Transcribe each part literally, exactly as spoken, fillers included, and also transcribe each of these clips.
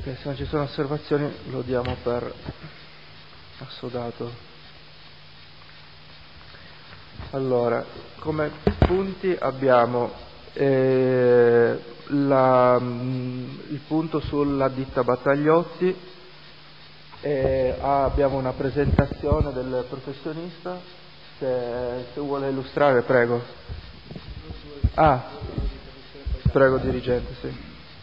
se non ci sono osservazioni lo diamo per assodato. Allora, come punti abbiamo eh, la, mh, il punto sulla ditta Battagliotti, eh, abbiamo una presentazione del professionista, se, se vuole illustrare, prego. Ah, prego dirigente, sì.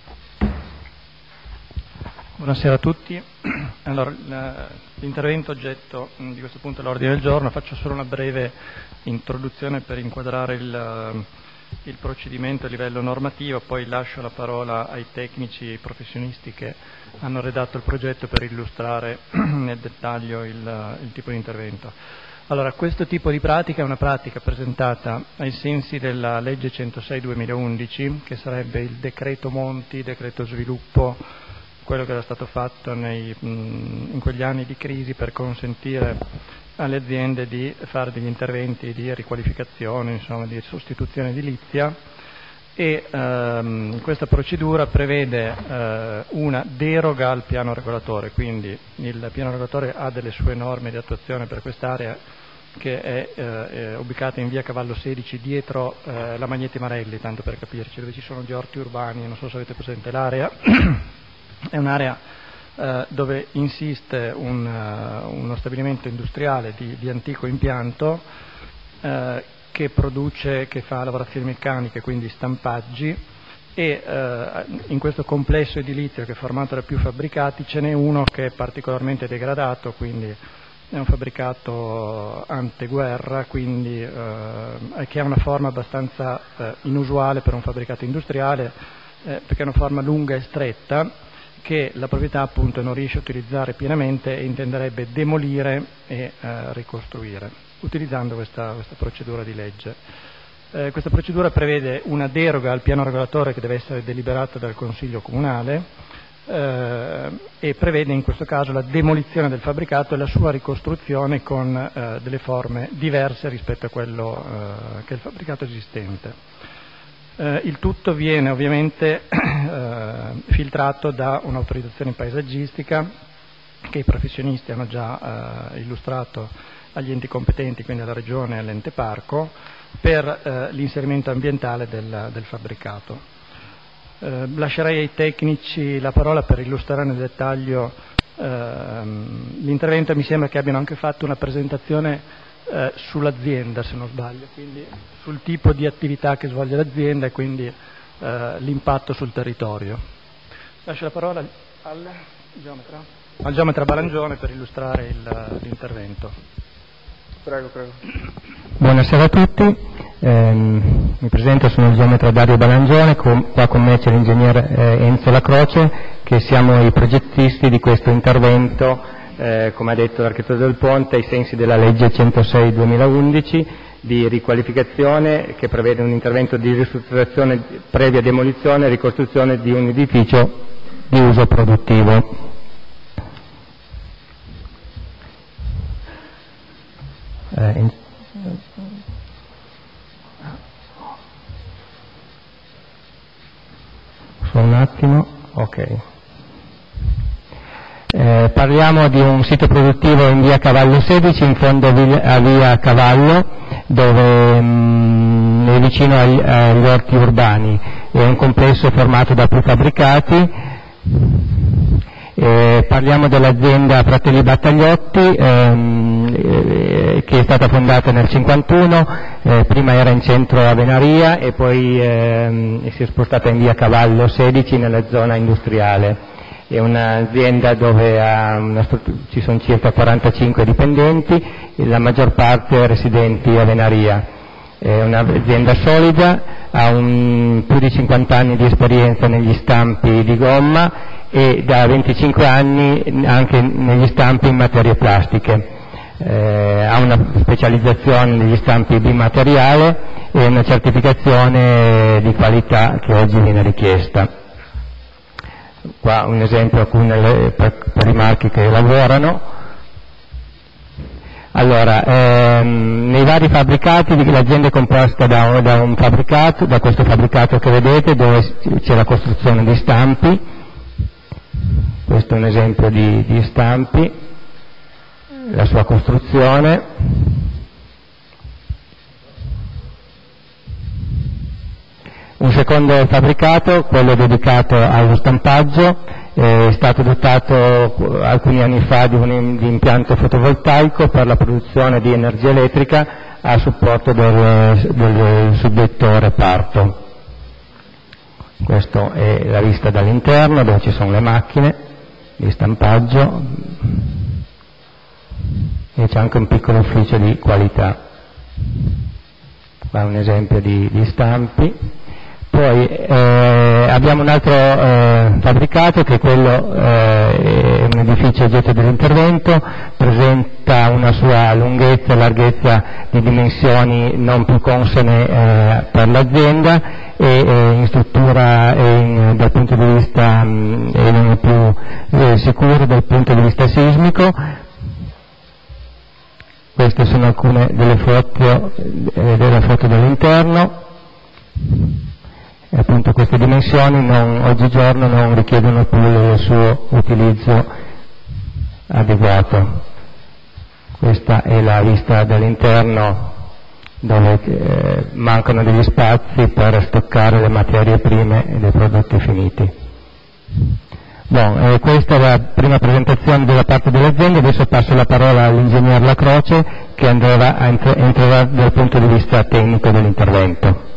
Buonasera a tutti. Allora, l'intervento oggetto di questo punto all'ordine del giorno, faccio solo una breve introduzione per inquadrare il, il procedimento a livello normativo, poi lascio la parola ai tecnici e ai professionisti che hanno redatto il progetto per illustrare nel dettaglio il, il tipo di intervento. Allora, questo tipo di pratica è una pratica presentata ai sensi della legge centosei duemilaundici, che sarebbe il decreto Monti, decreto sviluppo, quello che era stato fatto nei, mh, in quegli anni di crisi per consentire alle aziende di fare degli interventi di riqualificazione, insomma di sostituzione edilizia, e ehm, questa procedura prevede eh, una deroga al piano regolatore, quindi il piano regolatore ha delle sue norme di attuazione per quest'area che è, eh, è ubicata in via Cavallo sedici dietro eh, la Magneti Marelli, tanto per capirci, dove ci sono gli orti urbani, non so se avete presente l'area. È un'area eh, dove insiste un, uh, uno stabilimento industriale di, di antico impianto eh, che produce, che fa lavorazioni meccaniche, quindi stampaggi, e eh, in questo complesso edilizio che è formato da più fabbricati ce n'è uno che è particolarmente degradato, quindi è un fabbricato anteguerra, quindi eh, che ha una forma abbastanza eh, inusuale per un fabbricato industriale, eh, perché è una forma lunga e stretta, che la proprietà appunto non riesce a utilizzare pienamente e intenderebbe demolire e eh, ricostruire, utilizzando questa, questa procedura di legge. Eh, questa procedura prevede una deroga al piano regolatore che deve essere deliberata dal Consiglio Comunale eh, e prevede in questo caso la demolizione del fabbricato e la sua ricostruzione con eh, delle forme diverse rispetto a quello eh, che è il fabbricato esistente. Eh, il tutto viene ovviamente eh, filtrato da un'autorizzazione paesaggistica che i professionisti hanno già eh, illustrato agli enti competenti, quindi alla Regione e all'ente parco, per eh, l'inserimento ambientale del, del fabbricato. Eh, lascerei ai tecnici la parola per illustrare nel dettaglio eh, l'intervento. Mi sembra che abbiano anche fatto una presentazione Eh, sull'azienda, se non sbaglio, quindi sul tipo di attività che svolge l'azienda e quindi eh, l'impatto sul territorio. Lascio la parola al geometra, al geometra Balangione per illustrare il, l'intervento. Prego, prego. Buonasera a tutti, eh, mi presento, sono il geometra Dario Balangione, con, qua con me c'è l'ingegnere eh, Enzo Lacroce, che siamo i progettisti di questo intervento. Eh, come ha detto l'architetto del ponte, ai sensi della legge centosei duemilaundici di riqualificazione, che prevede un intervento di ristrutturazione previa demolizione e ricostruzione di un edificio di uso produttivo. Eh, in... Solo un attimo, ok. Eh, parliamo di un sito produttivo in via Cavallo sedici, in fondo a via Cavallo, dove mh, è vicino agli, agli orti urbani. È un complesso formato da più fabbricati. Eh, parliamo dell'azienda Fratelli Battagliotti, ehm, eh, che è stata fondata nel cinquantuno, eh, prima era in centro a Venaria e poi ehm, si è spostata in via Cavallo sedici nella zona industriale. È un'azienda dove ha una ci sono circa quarantacinque dipendenti, e la maggior parte residenti a Venaria. È un'azienda solida, ha un, più di cinquanta anni di esperienza negli stampi di gomma e da venticinque anni anche negli stampi in materie plastiche. Eh, ha una specializzazione negli stampi bimateriale e una certificazione di qualità che oggi viene richiesta. Qua un esempio alcune per, per i marchi che lavorano. Allora, ehm, nei vari fabbricati l'azienda è composta da, da un fabbricato, da questo fabbricato che vedete, dove c'è la costruzione di stampi, Questo è un esempio di, di stampi, la sua costruzione. Un secondo fabbricato, quello dedicato allo stampaggio, è stato dotato alcuni anni fa di un di impianto fotovoltaico per la produzione di energia elettrica a supporto del, del suddetto reparto. Questa è la vista dall'interno, dove ci sono le macchine di stampaggio e c'è anche un piccolo ufficio di qualità. Qua un esempio di, di stampi. Poi eh, abbiamo un altro eh, fabbricato che è quello, eh, è un edificio oggetto dell'intervento, presenta una sua lunghezza e larghezza di dimensioni non più consone eh, per l'azienda e eh, in struttura e in, dal punto di vista mh, è non più eh, sicuro dal punto di vista sismico. Queste sono alcune delle foto, eh, delle foto dall'interno. E appunto queste dimensioni non, oggigiorno non richiedono più il suo utilizzo adeguato. Questa è la vista dall'interno, dove eh, mancano degli spazi per stoccare le materie prime e dei prodotti finiti. Bon, eh, questa è la prima presentazione della parte dell'azienda. Adesso passo la parola all'ingegner La Croce, che andrà a entr- entrerà dal punto di vista tecnico dell'intervento.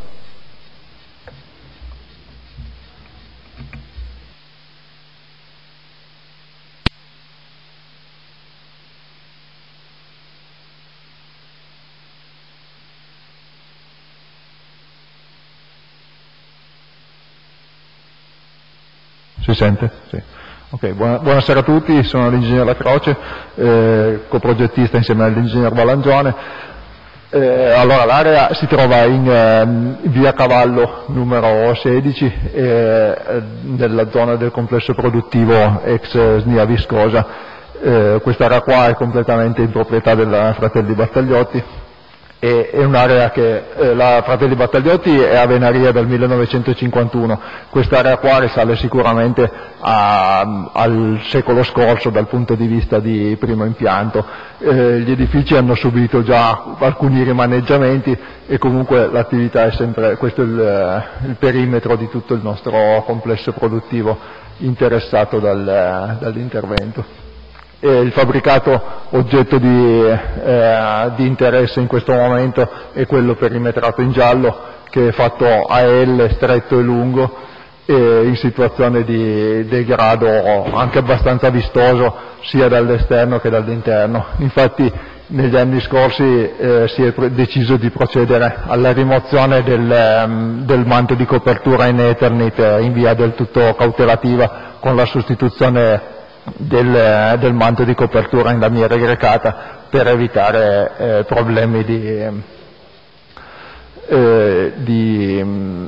Si sente? Sì. Okay, buona, buonasera a tutti, sono l'ingegner La Croce, eh, coprogettista insieme all'ingegner Balangione. Eh, allora, l'area si trova in eh, via Cavallo numero sedici, eh, nella zona del complesso produttivo ex S N I A Viscosa. Eh, quest'area qua è completamente in proprietà della Fratelli Battagliotti. È un'area che eh, la Fratelli Battagliotti è a Venaria dal millenovecentocinquantuno, quest'area qua risale sicuramente a, al secolo scorso dal punto di vista di primo impianto. Eh, gli edifici hanno subito già alcuni rimaneggiamenti e comunque l'attività è sempre, questo è il, il perimetro di tutto il nostro complesso produttivo interessato dal, dall'intervento. E il fabbricato oggetto di, eh, di interesse in questo momento è quello perimetrato in giallo, che è fatto a L, stretto e lungo, e in situazione di degrado anche abbastanza vistoso sia dall'esterno che dall'interno. Infatti negli anni scorsi eh, si è deciso di procedere alla rimozione del, um, del manto di copertura in Eternit in via del tutto cautelativa, con la sostituzione Del, del manto di copertura in lamiera grecata, per evitare eh, problemi di, eh, di,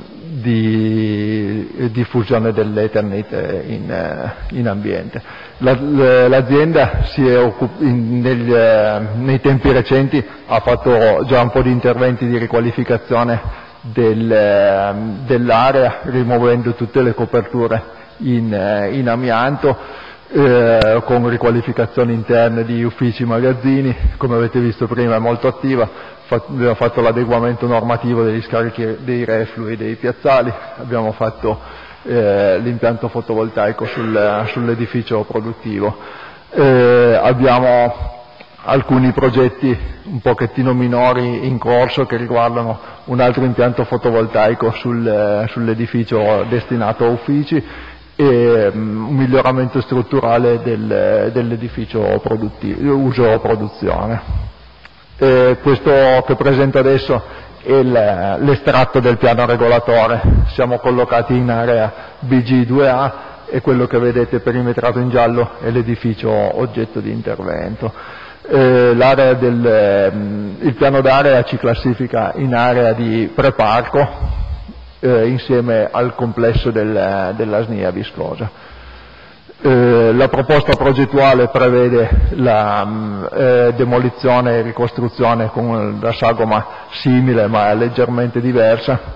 di diffusione dell'Eternit in, in ambiente. La, l'azienda si è occup- in, negli, nei tempi recenti ha fatto già un po' di interventi di riqualificazione del, dell'area, rimuovendo tutte le coperture in, in amianto, Eh, con riqualificazioni interne di uffici, magazzini. Come avete visto prima è molto attiva, Fa- abbiamo fatto l'adeguamento normativo degli scarichi dei reflui dei piazzali, abbiamo fatto eh, l'impianto fotovoltaico sul, sull'edificio produttivo, eh, abbiamo alcuni progetti un pochettino minori in corso che riguardano un altro impianto fotovoltaico sul, sull'edificio destinato a uffici, e um, un miglioramento strutturale del, dell'edificio produttivo, uso produzione. E questo che presento adesso è l'estratto del piano regolatore. Siamo collocati in area B G due A e quello che vedete perimetrato in giallo è l'edificio oggetto di intervento. Eh, l'area del, um, il piano d'area ci classifica in area di preparco, Eh, insieme al complesso del, della S N I A Viscosa. Eh, la proposta progettuale prevede la mh, eh, demolizione e ricostruzione con la sagoma simile ma leggermente diversa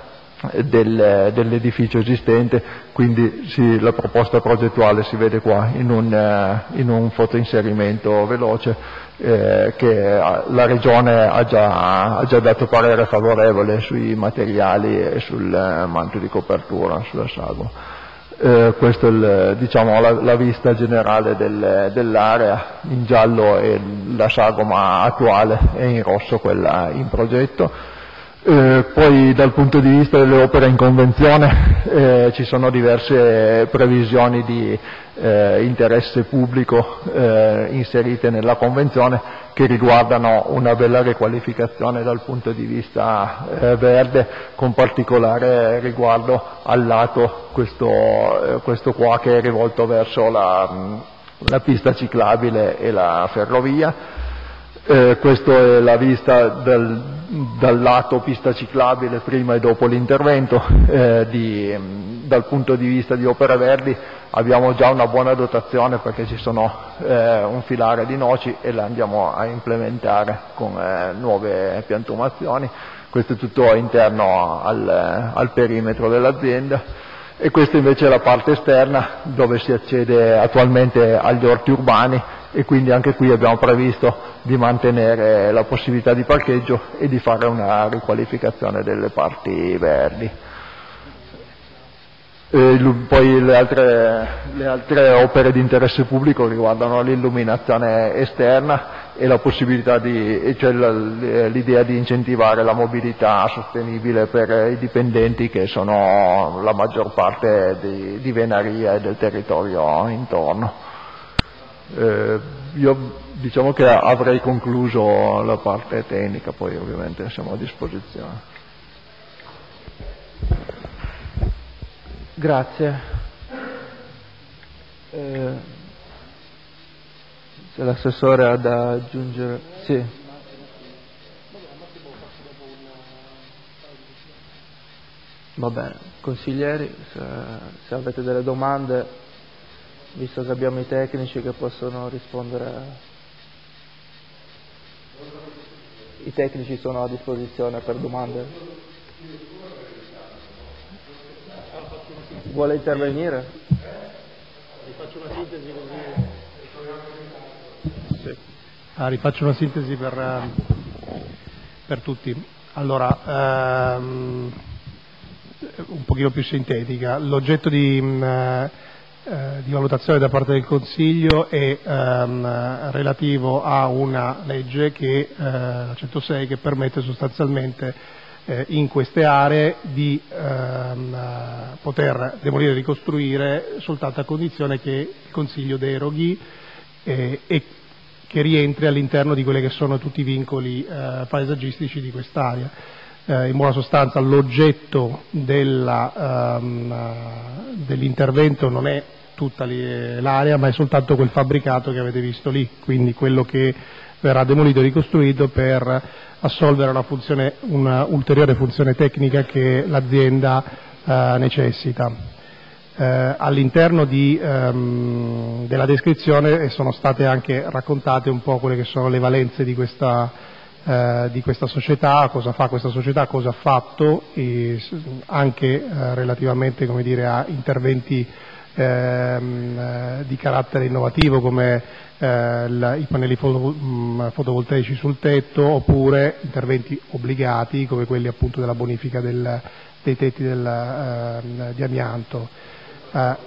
del, dell'edificio esistente, quindi sì, la proposta progettuale si vede qua in un, in un fotoinserimento veloce, eh, che la Regione ha già, ha già dato parere favorevole sui materiali e sul manto di copertura, sulla sago. Eh, questa è il, diciamo, la, la vista generale del, dell'area. In giallo è la sagoma attuale e in rosso quella in progetto. Eh, poi dal punto di vista delle opere in convenzione eh, ci sono diverse previsioni di eh, interesse pubblico eh, inserite nella convenzione, che riguardano una bella riqualificazione dal punto di vista eh, verde, con particolare riguardo al lato, questo, eh, questo qua che è rivolto verso la, la pista ciclabile e la ferrovia. Eh, questa è la vista del, dal lato pista ciclabile prima e dopo l'intervento. Eh, di, dal punto di vista di opere verdi abbiamo già una buona dotazione, perché ci sono eh, un filare di noci e la andiamo a implementare con eh, nuove piantumazioni. Questo è tutto interno al, al perimetro dell'azienda. E questa invece è la parte esterna, dove si accede attualmente agli orti urbani, e quindi anche qui abbiamo previsto di mantenere la possibilità di parcheggio e di fare una riqualificazione delle parti verdi. E poi le altre, le altre opere di interesse pubblico riguardano l'illuminazione esterna e la possibilità di, cioè l'idea di incentivare la mobilità sostenibile per i dipendenti, che sono la maggior parte di, di Venaria e del territorio intorno. Eh, io diciamo che avrei concluso la parte tecnica, poi ovviamente siamo a disposizione. Grazie. Eh, se l'assessore ha da aggiungere. Sì. Va bene. Consiglieri, se, se avete delle domande, visto che abbiamo i tecnici che possono rispondere. I tecnici sono a disposizione per domande. Vuole intervenire? Rifaccio una sintesi così. Sì. Ah, rifaccio una sintesi per, per tutti. Allora, ehm, un pochino più sintetica. L'oggetto di, eh, di valutazione da parte del Consiglio è ehm, relativo a una legge, che, eh, la centosei, che permette sostanzialmente in queste aree di ehm, poter demolire e ricostruire soltanto a condizione che il Consiglio deroghi eh, e che rientri all'interno di quelli che sono tutti i vincoli eh, paesaggistici di quest'area. Eh, in buona sostanza l'oggetto della, ehm, dell'intervento non è tutta l'area, ma è soltanto quel fabbricato che avete visto lì, quindi quello che verrà demolito e ricostruito per assolvere una funzione, una ulteriore funzione tecnica che l'azienda eh, necessita. Eh, all'interno di, ehm, della descrizione sono state anche raccontate un po' quelle che sono le valenze di questa, eh, di questa società, cosa fa questa società, cosa ha fatto, e anche eh, relativamente, come dire, a interventi ehm, di carattere innovativo, come Eh, la, i pannelli foto, mh, fotovoltaici sul tetto, oppure interventi obbligati come quelli appunto della bonifica del, dei tetti del, eh, di amianto. Eh,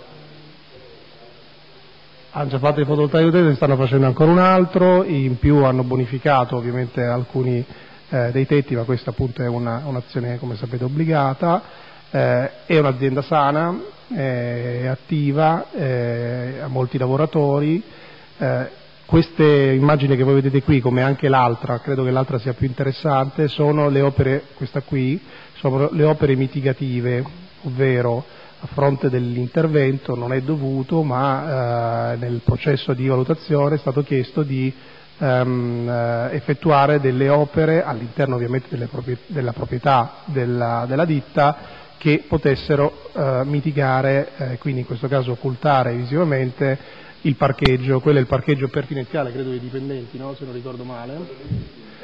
hanno già fatto i fotovoltaici, ne stanno facendo ancora un altro, in più hanno bonificato ovviamente alcuni eh, dei tetti, ma questa appunto è una, un'azione, come sapete, obbligata. Eh, è un'azienda sana, è attiva, eh, ha molti lavoratori. Eh, queste immagini che voi vedete qui, come anche l'altra, credo che l'altra sia più interessante, sono le opere, questa qui, sono le opere mitigative, ovvero a fronte dell'intervento non è dovuto, ma eh, nel processo di valutazione è stato chiesto di ehm, eh, effettuare delle opere all'interno ovviamente delle proprie, della proprietà della, della ditta, che potessero eh, mitigare, eh, quindi in questo caso occultare visivamente il parcheggio. Quello è il parcheggio pertinenziale, credo, dei dipendenti, no? Se non ricordo male.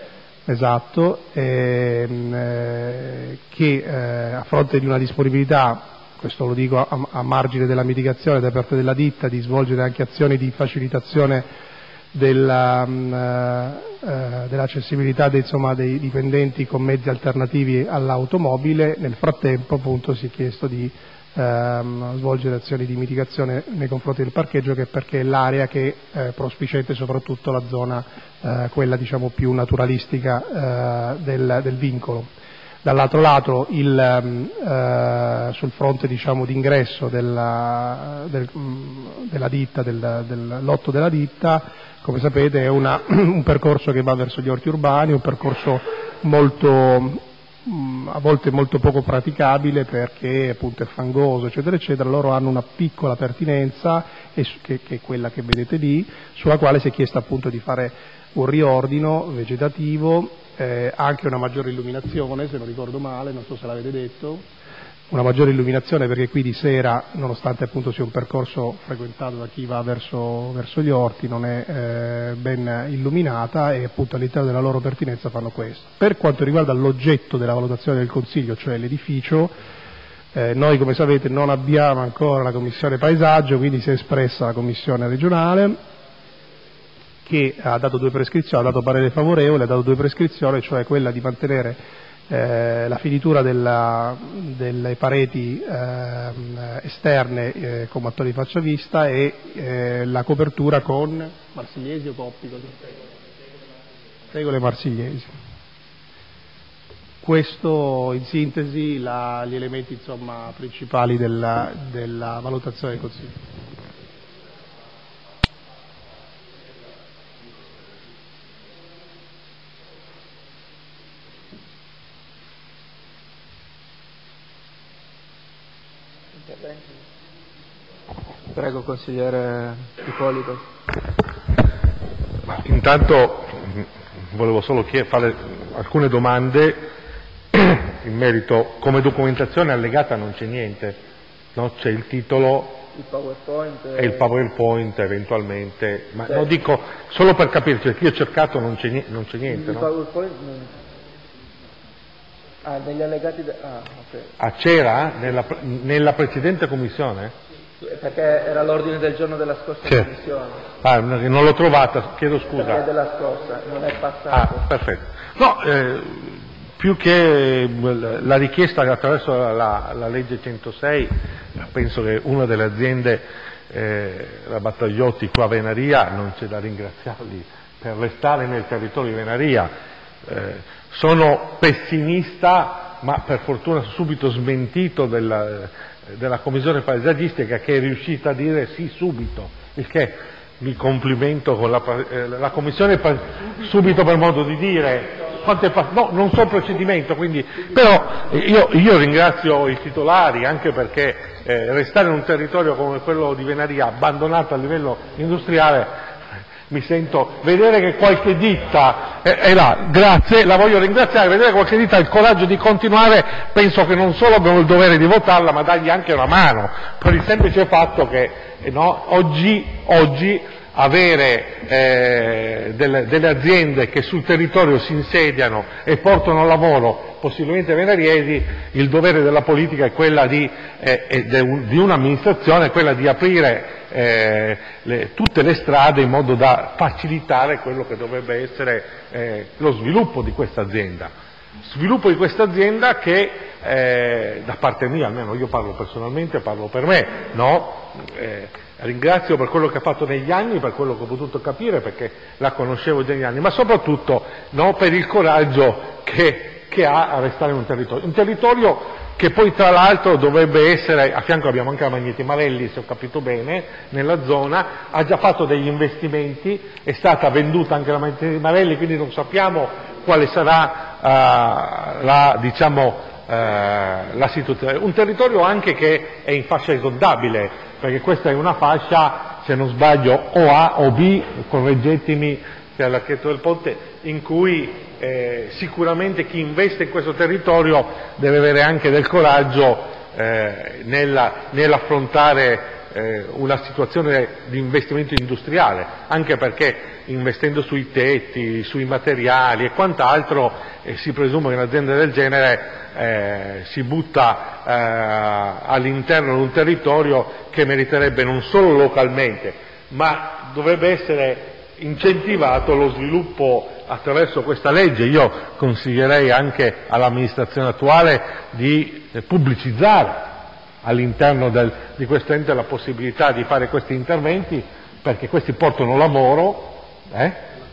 esatto, ehm, eh, che eh, a fronte di una disponibilità, questo lo dico a, a margine della mitigazione da parte della ditta, di svolgere anche azioni di facilitazione della, uh, dell'accessibilità dei, insomma, dei dipendenti con mezzi alternativi all'automobile, nel frattempo appunto si è chiesto di uh, svolgere azioni di mitigazione nei confronti del parcheggio, che perché è l'area che eh, prospiciente soprattutto la zona uh, quella diciamo più naturalistica uh, del, del vincolo. Dall'altro lato il, uh, sul fronte diciamo d'ingresso della, del, della ditta, del, del lotto della ditta, come sapete è una, un percorso che va verso gli orti urbani, un percorso molto, a volte molto poco praticabile perché appunto è fangoso eccetera eccetera. Loro hanno una piccola pertinenza che, che è quella che vedete lì, sulla quale si è chiesto appunto di fare un riordino vegetativo, eh, anche una maggiore illuminazione, se non ricordo male, non so se l'avete detto, una maggiore illuminazione perché qui di sera, nonostante appunto sia un percorso frequentato da chi va verso, verso gli orti, non è eh, ben illuminata e appunto all'interno della loro pertinenza fanno questo. Per quanto riguarda l'oggetto della valutazione del Consiglio, cioè l'edificio, eh, noi come sapete non abbiamo ancora la Commissione Paesaggio, quindi si è espressa la Commissione regionale che ha dato due prescrizioni, ha dato parere favorevole, ha dato due prescrizioni, cioè quella di mantenere Eh, la finitura della, delle pareti eh, esterne eh, con mattoni di facciavista e eh, la copertura con marsigliesi o coppi, tegole marsigliesi. Questo in sintesi la, gli elementi insomma, principali della, della valutazione del Consiglio. Prego, consigliere Ippolito. Intanto volevo solo fare alcune domande in merito. Come documentazione allegata non c'è niente, no? C'è il titolo, il PowerPoint e il PowerPoint eventualmente, ma sì. lo dico solo per capirci, perché io ho cercato, non c'è, non c'è niente. Il no? PowerPoint non... Ah, negli allegati... De... Ah, ok. Ah, c'era nella, nella precedente commissione? Perché era l'ordine del giorno della scorsa C'è. commissione. Ah, non l'ho trovata, chiedo scusa. Perché è della scorsa, non è passato. Ah, perfetto. No, eh, più che la richiesta attraverso la, la legge centosei, penso che una delle aziende, eh, la Battagliotti qua a Venaria, non c'è da ringraziarli per restare nel territorio di Venaria. Eh, sono pessimista, ma per fortuna subito smentito della, della commissione paesaggistica, che è riuscita a dire sì subito, il che mi complimento con la, eh, la commissione subito per modo di dire. Quante, no, non so il procedimento, quindi, però io, io ringrazio i titolari, anche perché eh, restare in un territorio come quello di Venaria abbandonato a livello industriale, mi sento, vedere che qualche ditta è, è là, grazie, la voglio ringraziare, vedere che qualche ditta ha il coraggio di continuare, penso che non solo abbiamo il dovere di votarla, ma dargli anche una mano, per il semplice fatto che eh, no, oggi, oggi avere eh, delle, delle aziende che sul territorio si insediano e portano lavoro, possibilmente venariesi, il dovere della politica è quella di, eh, e de, di un'amministrazione, è quella di aprire eh, le, tutte le strade in modo da facilitare quello che dovrebbe essere eh, lo sviluppo di questa azienda. Sviluppo di questa azienda che eh, da parte mia, almeno io parlo personalmente, parlo per me, no? Eh, ringrazio per quello che ha fatto negli anni, per quello che ho potuto capire, perché la conoscevo già negli anni, ma soprattutto no, per il coraggio che, che ha a restare in un territorio. Un territorio che poi tra l'altro dovrebbe essere, a fianco abbiamo anche la Magneti Marelli, se ho capito bene, nella zona, ha già fatto degli investimenti, è stata venduta anche la Magneti Marelli, quindi non sappiamo quale sarà uh, la, diciamo, uh, la situazione. Un territorio anche che è in fascia esondabile, perché questa è una fascia, se non sbaglio, o A o B, correggetemi se è all'archetto del ponte, in cui eh, sicuramente chi investe in questo territorio deve avere anche del coraggio eh, nella, nell'affrontare eh, una situazione di investimento industriale, anche perché investendo sui tetti, sui materiali e quant'altro eh, si presume che un'azienda del genere eh, si butta eh, all'interno di un territorio che meriterebbe non solo localmente, ma dovrebbe essere incentivato lo sviluppo attraverso questa legge. Io consiglierei anche all'amministrazione attuale di eh, pubblicizzare all'interno del, di questo ente la possibilità di fare questi interventi, perché questi portano lavoro, eh?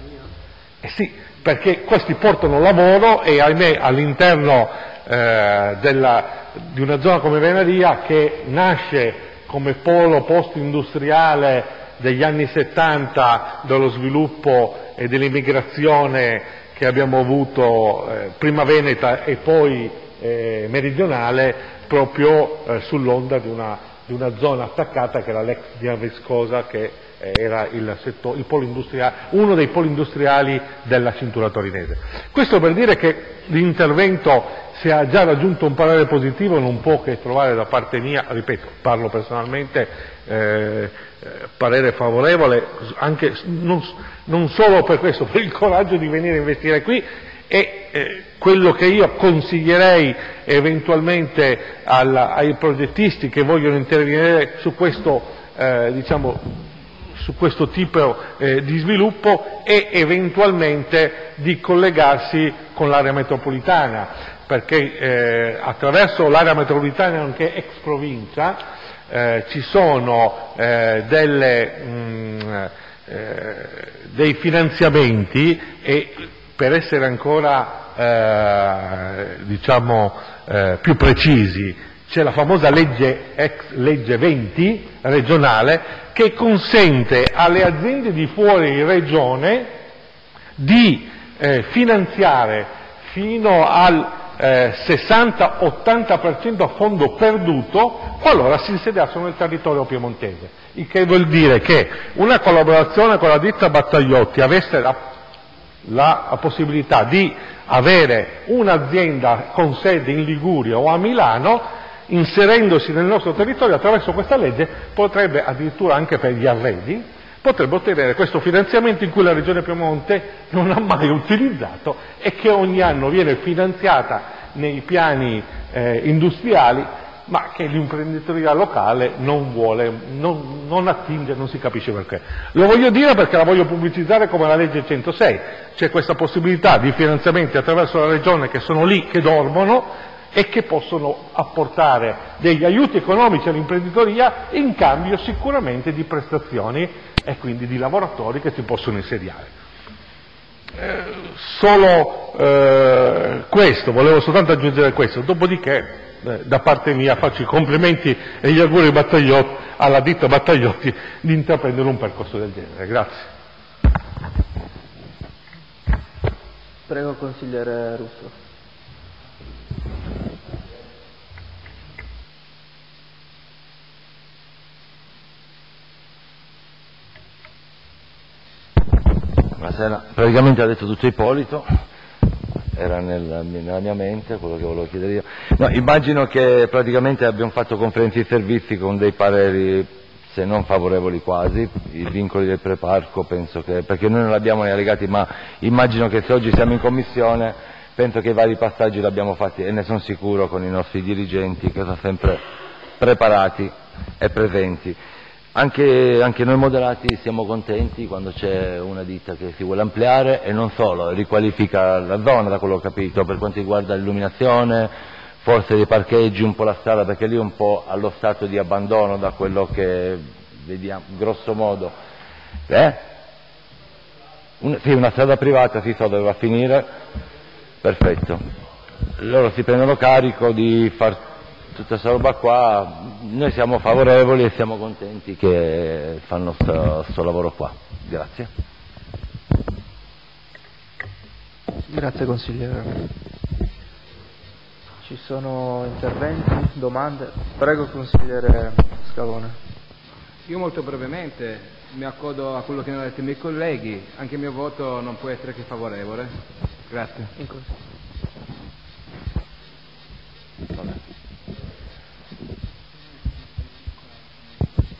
Eh sì, perché questi portano lavoro e ahimè all'interno eh, della, di una zona come Venaria, che nasce come polo post-industriale degli anni settanta, dello sviluppo e dell'immigrazione che abbiamo avuto eh, prima veneta e poi eh, meridionale, proprio eh, sull'onda di una, di una zona attaccata che era l'ex Via Viscosa, che eh, era il settore, il polo industriale, uno dei poli industriali della cintura torinese. Questo per dire che l'intervento, se ha già raggiunto un parere positivo, non può che trovare da parte mia, ripeto, parlo personalmente, eh, parere favorevole, anche non, non solo per questo, per il coraggio di venire a investire qui. E eh, quello che io consiglierei eventualmente al, ai progettisti che vogliono intervenire su questo, eh, diciamo, su questo tipo eh, di sviluppo è eventualmente di collegarsi con l'area metropolitana, perché eh, attraverso l'area metropolitana, anche ex provincia, eh, ci sono eh, delle, mh, eh, dei finanziamenti, e per essere ancora eh, diciamo eh, più precisi, c'è la famosa legge ex legge venti regionale, che consente alle aziende di fuori regione di eh, finanziare fino al eh, sessanta ottanta per cento a fondo perduto qualora si insediassero nel territorio piemontese, il che vuol dire che una collaborazione con la ditta Battagliotti avesse la, la possibilità di avere un'azienda con sede in Liguria o a Milano, inserendosi nel nostro territorio attraverso questa legge, potrebbe addirittura anche per gli arredi, potrebbe ottenere questo finanziamento, in cui la Regione Piemonte non ha mai utilizzato e che ogni anno viene finanziata nei piani eh, industriali, ma che l'imprenditoria locale non vuole, non, non attinge, non si capisce perché. Lo voglio dire perché la voglio pubblicizzare come la legge centosei, c'è questa possibilità di finanziamenti attraverso la Regione che sono lì, che dormono, e che possono apportare degli aiuti economici all'imprenditoria in cambio sicuramente di prestazioni e quindi di lavoratori che si possono insediare. Eh, solo eh, questo, volevo soltanto aggiungere questo, dopodiché eh, da parte mia faccio i complimenti e gli auguri Battagliotti, alla ditta Battagliotti, di intraprendere un percorso del genere. Grazie. Prego consigliere Russo. Buonasera, praticamente ha detto tutto Ippolito, era nella, nella mia mente quello che volevo chiedere io. No, immagino che praticamente abbiamo fatto conferenze di servizi con dei pareri, se non favorevoli quasi, i vincoli del preparco, penso che, perché noi non li abbiamo né allegati, ma immagino che se oggi siamo in commissione, penso che i vari passaggi li abbiamo fatti, e ne sono sicuro, con i nostri dirigenti che sono sempre preparati e presenti. Anche, anche noi moderati siamo contenti quando c'è una ditta che si vuole ampliare, e non solo, riqualifica la zona, da quello che ho capito, per quanto riguarda l'illuminazione, forse dei parcheggi, un po' la strada, perché lì è un po' allo stato di abbandono, da quello che vediamo, grosso modo. Eh? Un, sì, una strada privata, si so dove va a finire, perfetto. Loro si prendono carico di far tutta questa roba qua, noi siamo favorevoli e siamo contenti che fanno questo lavoro qua. Grazie. Grazie consigliere. Ci sono interventi, domande? Prego consigliere Scavone. Io molto brevemente mi accodo a quello che hanno detto i miei colleghi, anche il mio voto non può essere che favorevole. Grazie.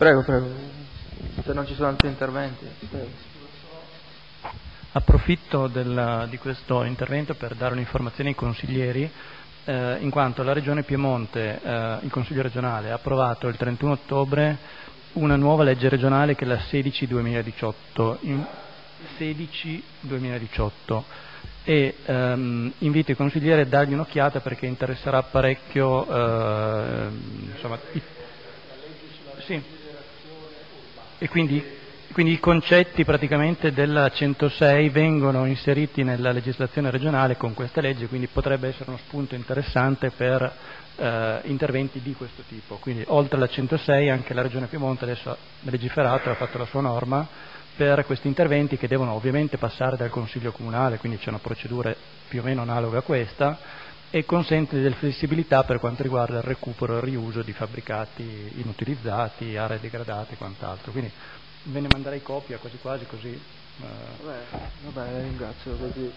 Prego, prego. Se non ci sono altri interventi. Prego. Approfitto del, di questo intervento per dare un'informazione ai consiglieri, eh, in quanto la Regione Piemonte, eh, il Consiglio regionale, ha approvato il trentuno ottobre una nuova legge regionale che è la sedici duemiladiciotto, in sedici duemiladiciotto, e ehm, invito i consiglieri a dargli un'occhiata perché interesserà parecchio, eh, insomma, i, sì, e quindi, quindi i concetti praticamente della centosei vengono inseriti nella legislazione regionale con questa legge, quindi potrebbe essere uno spunto interessante per eh, interventi di questo tipo. Quindi oltre alla centosei anche la Regione Piemonte adesso ha legiferato, ha fatto la sua norma per questi interventi che devono ovviamente passare dal Consiglio Comunale, quindi c'è una procedura più o meno analoga a questa, e consente delle flessibilità per quanto riguarda il recupero e il riuso di fabbricati inutilizzati, aree degradate e quant'altro. Quindi ve ne manderei copia quasi quasi così. Eh. Vabbè, va bene, ringrazio così.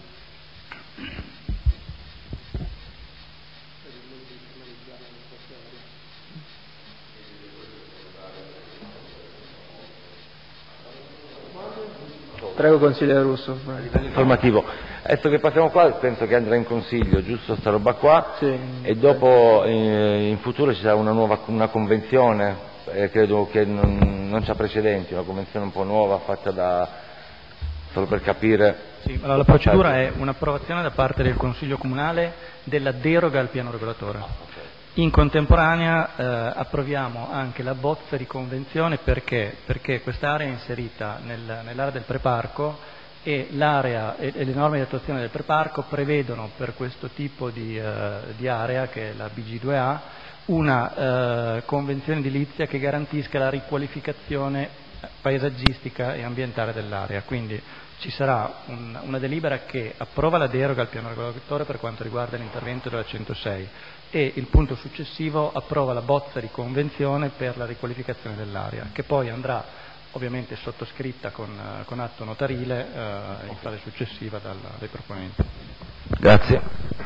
Prego consigliere Russo. Informativo. Adesso che passiamo qua penso che andrà in consiglio, giusto sta roba qua, sì, e dopo eh, in futuro ci sarà una nuova una convenzione, eh, credo che non, non c'ha precedenti, una convenzione un po' nuova fatta da, solo per capire. Sì, allora la procedura è un'approvazione da parte del Consiglio Comunale della deroga al piano regolatore. In contemporanea eh, approviamo anche la bozza di convenzione perché, perché quest'area è inserita nel, nell'area del preparco e l'area e, e le norme di attuazione del preparco prevedono per questo tipo di, eh, di area, che è la B G due A, una eh, convenzione edilizia che garantisca la riqualificazione paesaggistica e ambientale dell'area. Quindi ci sarà un, una delibera che approva la deroga al piano regolatore per quanto riguarda l'intervento della centosei e il punto successivo approva la bozza di convenzione per la riqualificazione dell'area, che poi andrà ovviamente sottoscritta con, con atto notarile eh, in fase successiva dal, dai proponenti. Grazie.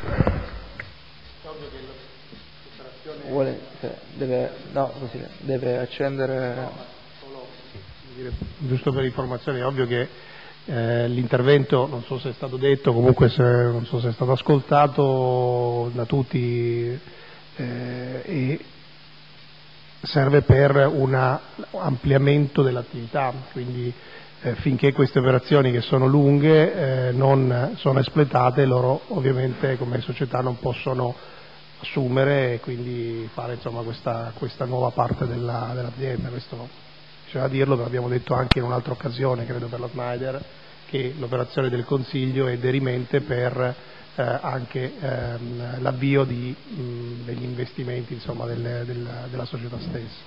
Vuole, cioè, deve, no, così, deve accendere. Giusto per informazione, è ovvio che eh, l'intervento, non so se è stato detto, comunque se, non so se è stato ascoltato da tutti, eh, e serve per un ampliamento dell'attività, quindi eh, finché queste operazioni che sono lunghe eh, non sono espletate, loro ovviamente come società non possono assumere e quindi fare insomma, questa, questa nuova parte della, dell'azienda. Questo c'è da dirlo, ve l'abbiamo detto anche in un'altra occasione, credo per la Schneider, che l'operazione del Consiglio è derimente per eh, anche ehm, l'avvio di, mh, degli investimenti insomma, del, del, della società stessa.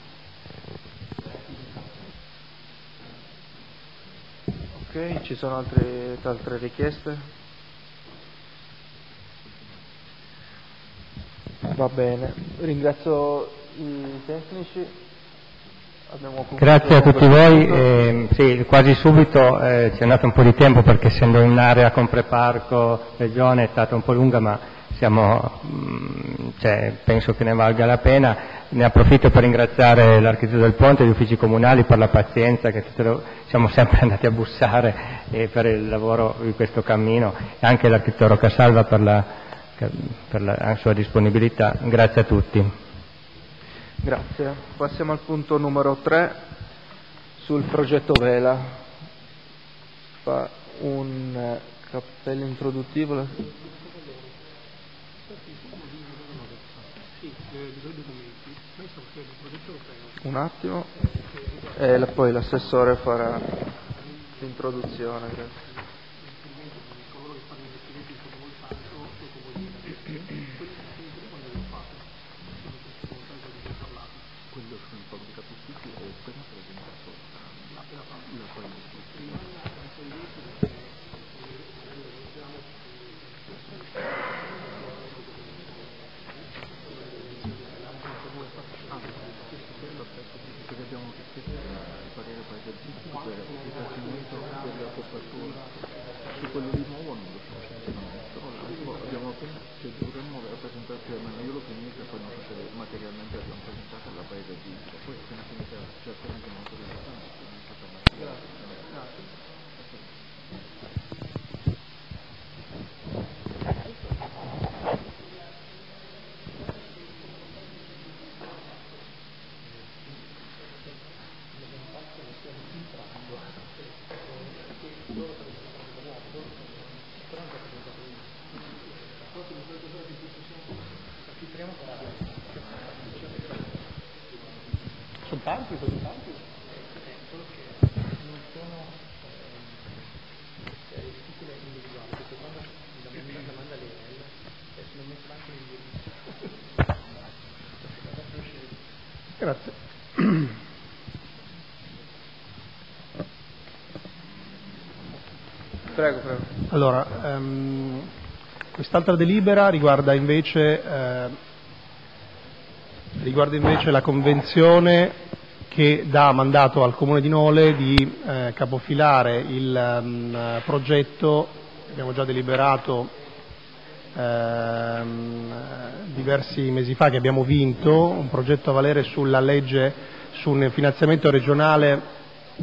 Ok, ci sono altre, altre richieste? Va bene, ringrazio i tecnici. Grazie a tutti voi, eh, sì, quasi subito eh, ci è andato un po' di tempo perché essendo in un'area con preparco, regione è stata un po' lunga, ma siamo, mh, cioè, penso che ne valga la pena. Ne approfitto per ringraziare l'architetto del Ponte e gli uffici comunali per la pazienza, che lo, siamo sempre andati a bussare e per il lavoro di questo cammino, e anche l'architetto Roccasalva per la, per la sua disponibilità. Grazie a tutti. Grazie. Passiamo al punto numero tre sul progetto Vela. Fa un cappello introduttivo. Un attimo. E poi l'assessore farà l'introduzione. Grazie. Che dovremmo rappresentare, almeno io l'ho finita, poi non so se materialmente l'abbiamo presentata alla paese di poi appena finita certamente un'autorizzazione, non è stata mai. Grazie. Sono tanti, sono tanti. Solo che non sono è difficile individuare, perché quando la mia domanda lei è se non metto anche l'indirizzo. Grazie. Prego, prego. Allora, um, quest'altra delibera riguarda invece, eh, riguarda invece la convenzione che dà mandato al Comune di Nole di eh, capofilare il um, progetto che abbiamo già deliberato ehm, diversi mesi fa, che abbiamo vinto, un progetto a valere sulla legge su un finanziamento regionale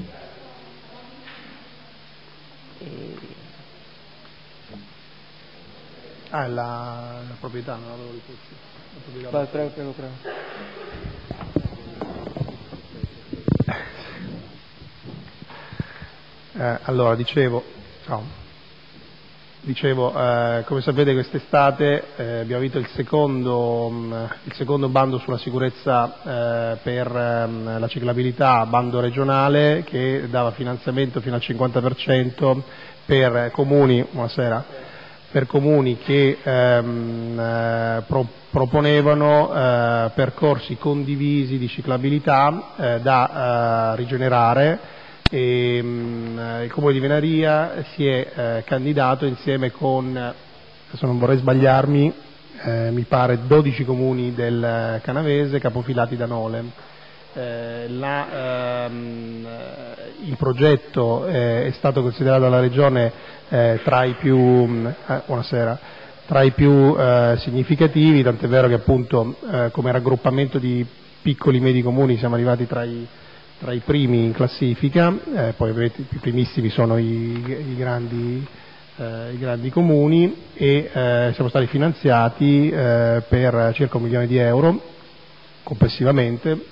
Ah, la, la proprietà, non avevo di tutti. Vai, prego, prego, prego. Eh, allora, dicevo, no, dicevo eh, come sapete quest'estate eh, abbiamo vinto il secondo, mh, il secondo bando sulla sicurezza eh, per mh, la ciclabilità, bando regionale, che dava finanziamento fino al cinquanta per cento per comuni, buonasera, per comuni che ehm, eh, pro, proponevano eh, percorsi condivisi di ciclabilità eh, da eh, rigenerare e mh, il Comune di Venaria si è eh, candidato insieme con, adesso non vorrei sbagliarmi, eh, mi pare dodici comuni del Canavese capofilati da Nole. Eh, la, ehm, il progetto eh, è stato considerato dalla Regione eh, tra i più, eh, buonasera, tra i più eh, significativi, tant'è vero che appunto eh, come raggruppamento di piccoli medi comuni siamo arrivati tra i, tra i primi in classifica, eh, poi ovviamente i primissimi sono i, i, grandi, eh, i grandi comuni e eh, siamo stati finanziati eh, per circa un milione di euro complessivamente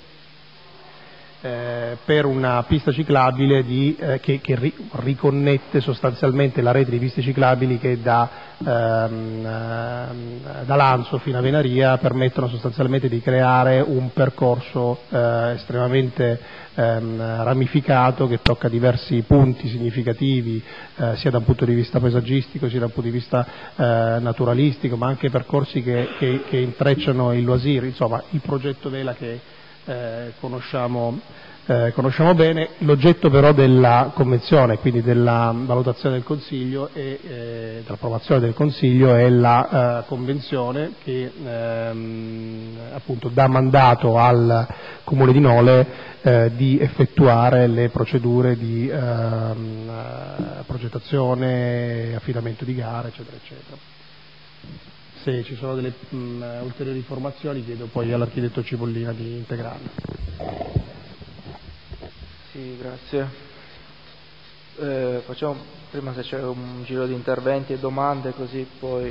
Eh, per una pista ciclabile di, eh, che, che ri, riconnette sostanzialmente la rete di piste ciclabili che da, ehm, ehm, da Lanzo fino a Venaria permettono sostanzialmente di creare un percorso eh, estremamente ehm, ramificato che tocca diversi punti significativi eh, sia da un punto di vista paesaggistico sia da un punto di vista eh, naturalistico, ma anche percorsi che, che, che intrecciano il Loisir, insomma il progetto Vela che Eh, conosciamo, eh, conosciamo bene. L'oggetto però della convenzione, quindi della valutazione del Consiglio e eh, dell'approvazione del Consiglio, è la eh, convenzione che ehm, appunto dà mandato al Comune di Nole eh, di effettuare le procedure di ehm, progettazione, affidamento di gare, eccetera, eccetera. Se ci sono delle mh, ulteriori informazioni chiedo poi all'architetto Cipollina di integrarle. Sì, grazie. Eh, facciamo prima se c'è un giro di interventi e domande, così poi...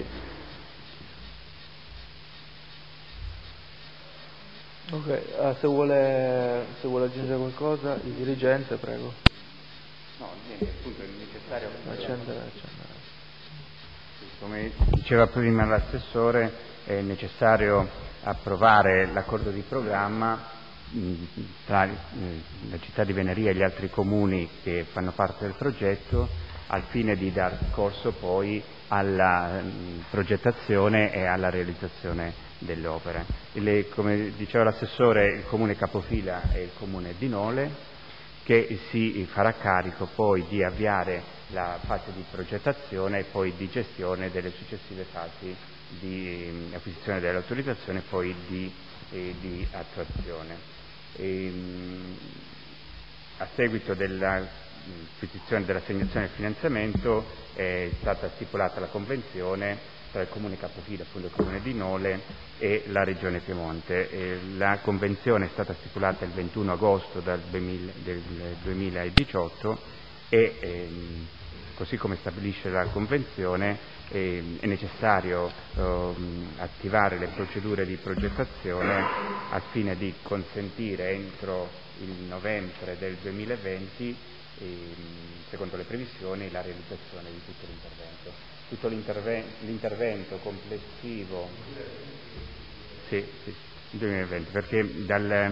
Ok, ah, se vuole, se vuole aggiungere qualcosa, il dirigente, prego. No, niente, appunto è necessario... Accendere, accendere. Come diceva prima l'assessore, è necessario approvare l'accordo di programma mh, tra mh, la città di Venaria e gli altri comuni che fanno parte del progetto, al fine di dar corso poi alla mh, progettazione e alla realizzazione delle opere. Le, come diceva l'assessore, il comune capofila è il comune di Nole, che si farà carico poi di avviare la fase di progettazione e poi di gestione delle successive fasi di acquisizione dell'autorizzazione e poi di, eh, di attuazione. E, mh, a seguito dell'acquisizione dell'assegnazione del finanziamento è stata stipulata la convenzione tra il Comune Capofila, appunto il Comune di Nole, e la Regione Piemonte. E la convenzione è stata stipulata il ventuno agosto del duemiladiciotto e ehm, così come stabilisce la convenzione ehm, è necessario ehm, attivare le procedure di progettazione al fine di consentire entro il novembre del duemilaventi, ehm, secondo le previsioni, la realizzazione di tutto l'intervento. Tutto l'interve- l'intervento complessivo, sì, sì, duemilaventi, perché dal,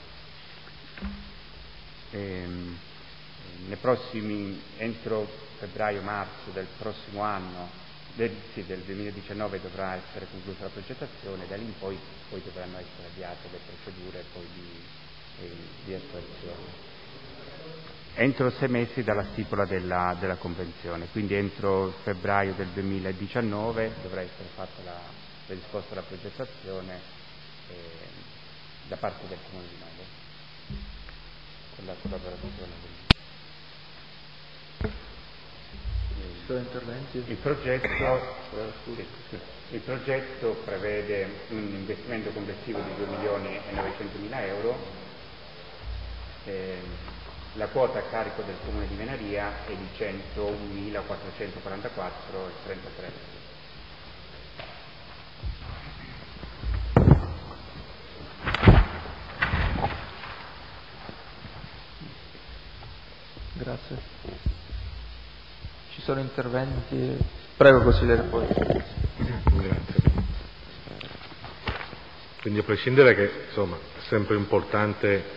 ehm, nei prossimi, entro febbraio-marzo del prossimo anno, del, sì, del duemiladiciannove dovrà essere conclusa la progettazione, da lì in poi, poi dovranno essere avviate le procedure poi di, eh, di attuazione. Entro sei mesi dalla stipula della, della convenzione, quindi entro febbraio del duemiladiciannove dovrà essere fatta la, predisposta la progettazione eh, da parte del Comune di Nove, con la collaborazione del... interventi? Il progetto, il progetto prevede un investimento complessivo di due milioni e novecentomila euro. Eh, La quota a carico del Comune di Venaria è di centounomilaquattrocentoquarantaquattro virgola trentatré. Grazie. Ci sono interventi? Prego, consigliere, poi. Grazie. Quindi a prescindere che insomma è sempre importante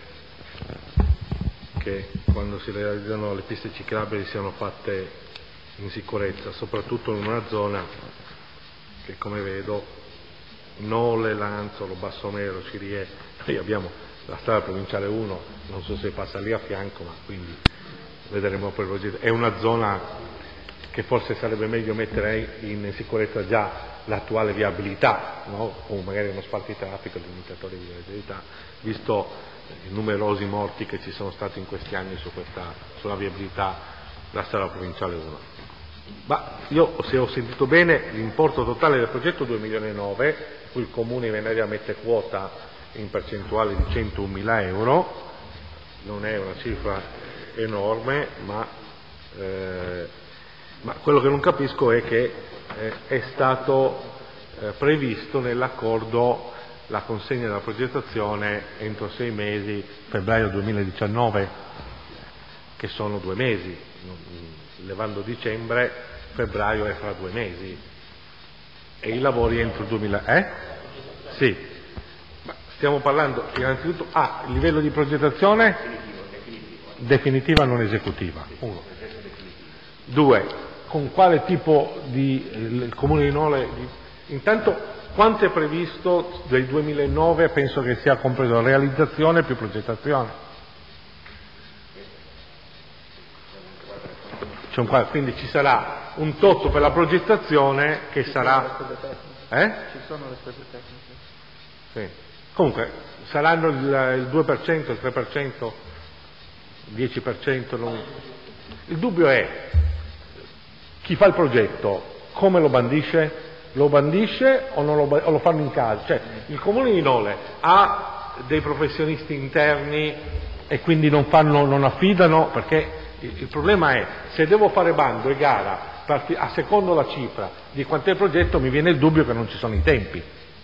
che quando si realizzano le piste ciclabili siano fatte in sicurezza, soprattutto in una zona che, come vedo, Nole, Lanzolo, Bassomero, Cirie, noi abbiamo la strada provinciale uno, non so se passa lì a fianco, ma quindi vedremo poi il progetto. È una zona che forse sarebbe meglio mettere in sicurezza già l'attuale viabilità, no? O magari uno spartitraffico, limitatore di viabilità, visto i numerosi morti che ci sono stati in questi anni su questa, sulla viabilità della strada provinciale uno. Ma io, se ho sentito bene, l'importo totale del progetto è due milioni e nove, cui il Comune di Venaria mette quota in percentuale di centomila euro, non è una cifra enorme, ma, eh, ma quello che non capisco è che eh, è stato eh, previsto nell'accordo la consegna della progettazione entro sei mesi, febbraio duemiladiciannove, che sono due mesi, levando dicembre, febbraio è fra due mesi, e i lavori entro il duemila... Eh? Sì, ma stiamo parlando innanzitutto, ah, il livello di progettazione definitiva non esecutiva, uno. Due, con quale tipo di, il Comune di Nole, di, intanto quanto è previsto del duemilanove? Penso che sia compreso realizzazione più progettazione. C'è un quadro, quindi ci sarà un tot per la progettazione che sarà... Eh? Ci sono le spese tecniche. Sì. Comunque saranno il, il due per cento, il tre per cento, il dieci per cento. Non... Il dubbio è chi fa il progetto, come lo bandisce? Lo bandisce o, non lo, o lo fanno in casa? Cioè, il Comune di Nole ha dei professionisti interni e quindi non, fanno, non affidano, perché il, il problema è, se devo fare bando e gara a secondo la cifra di quant'è il progetto, mi viene il dubbio che non ci sono i tempi.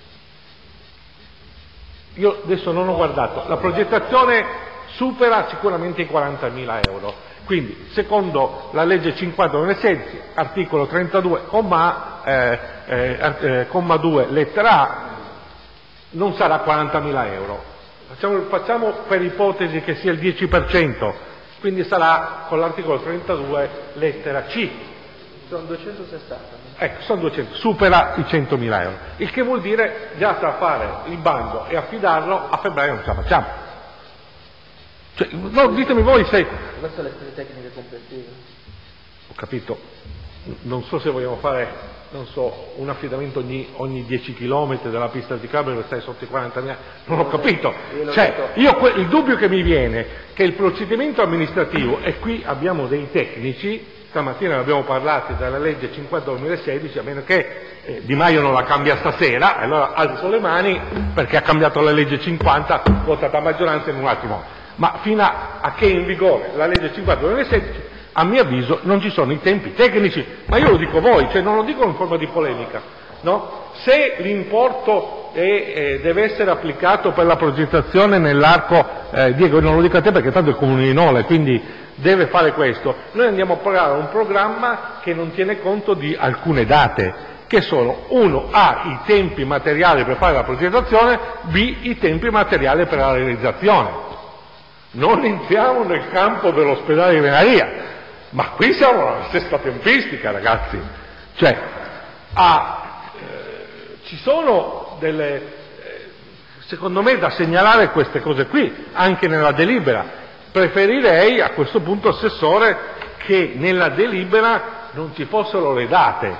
Io adesso non ho guardato, la progettazione supera sicuramente i quarantamila euro, quindi secondo la legge cinquanta duemilasedici, articolo trentadue, comma, eh, eh, comma due, lettera A, non sarà quarantamila euro. Facciamo, facciamo per ipotesi che sia il dieci per cento, quindi sarà con l'articolo trentadue, lettera C. Sono duecentosessanta. Ecco, sono duecento, supera i centomila euro, il che vuol dire già tra fare il bando e affidarlo a febbraio non ce la facciamo. Cioè, no, ditemi voi se... Queste le spese tecniche complessive. Ho capito, non so se vogliamo fare, non so, un affidamento ogni, ogni dieci chilometri della pista di ciclabile per stare sotto i quarantamila, non ho capito. Cioè, io, il dubbio che mi viene è che il procedimento amministrativo, e qui abbiamo dei tecnici, stamattina ne abbiamo parlato dalla legge cinquanta duemilasedici, a meno che eh, Di Maio non la cambia stasera, allora alzo le mani perché ha cambiato la legge cinquanta, votata a maggioranza in un attimo. Ma fino a, a che è in vigore la legge cinquanta duemilasedici, a mio avviso non ci sono i tempi tecnici, ma io lo dico a voi, cioè non lo dico in forma di polemica, no? Se l'importo è, eh, deve essere applicato per la progettazione nell'arco, eh, Diego non lo dico a te perché tanto è il Comune di Nole, quindi deve fare questo, noi andiamo a pagare un programma che non tiene conto di alcune date, che sono, uno, A, i tempi materiali per fare la progettazione, B, i tempi materiali per la realizzazione. Non entriamo nel campo dell'ospedale di Venaria, ma qui siamo alla stessa tempistica, ragazzi. Cioè, A, eh, ci sono delle, eh, secondo me, da segnalare queste cose qui, anche nella delibera. Preferirei a questo punto, Assessore, che nella delibera non ci fossero le date,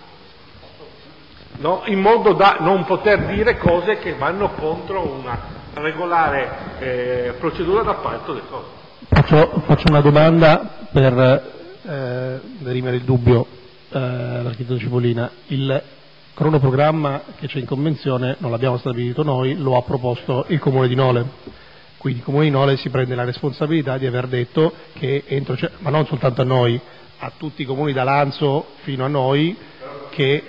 no? In modo da non poter dire cose che vanno contro una regolare eh, procedura d'appalto del cose. Faccio, faccio una domanda per eh, dirimere il dubbio, eh, l'architetto Cipollina. Il cronoprogramma che c'è in convenzione non l'abbiamo stabilito noi, lo ha proposto il Comune di Nole. Quindi il Comune di Nole si prende la responsabilità di aver detto che entro, ma non soltanto a noi, a tutti i comuni da Lanzo fino a noi, che...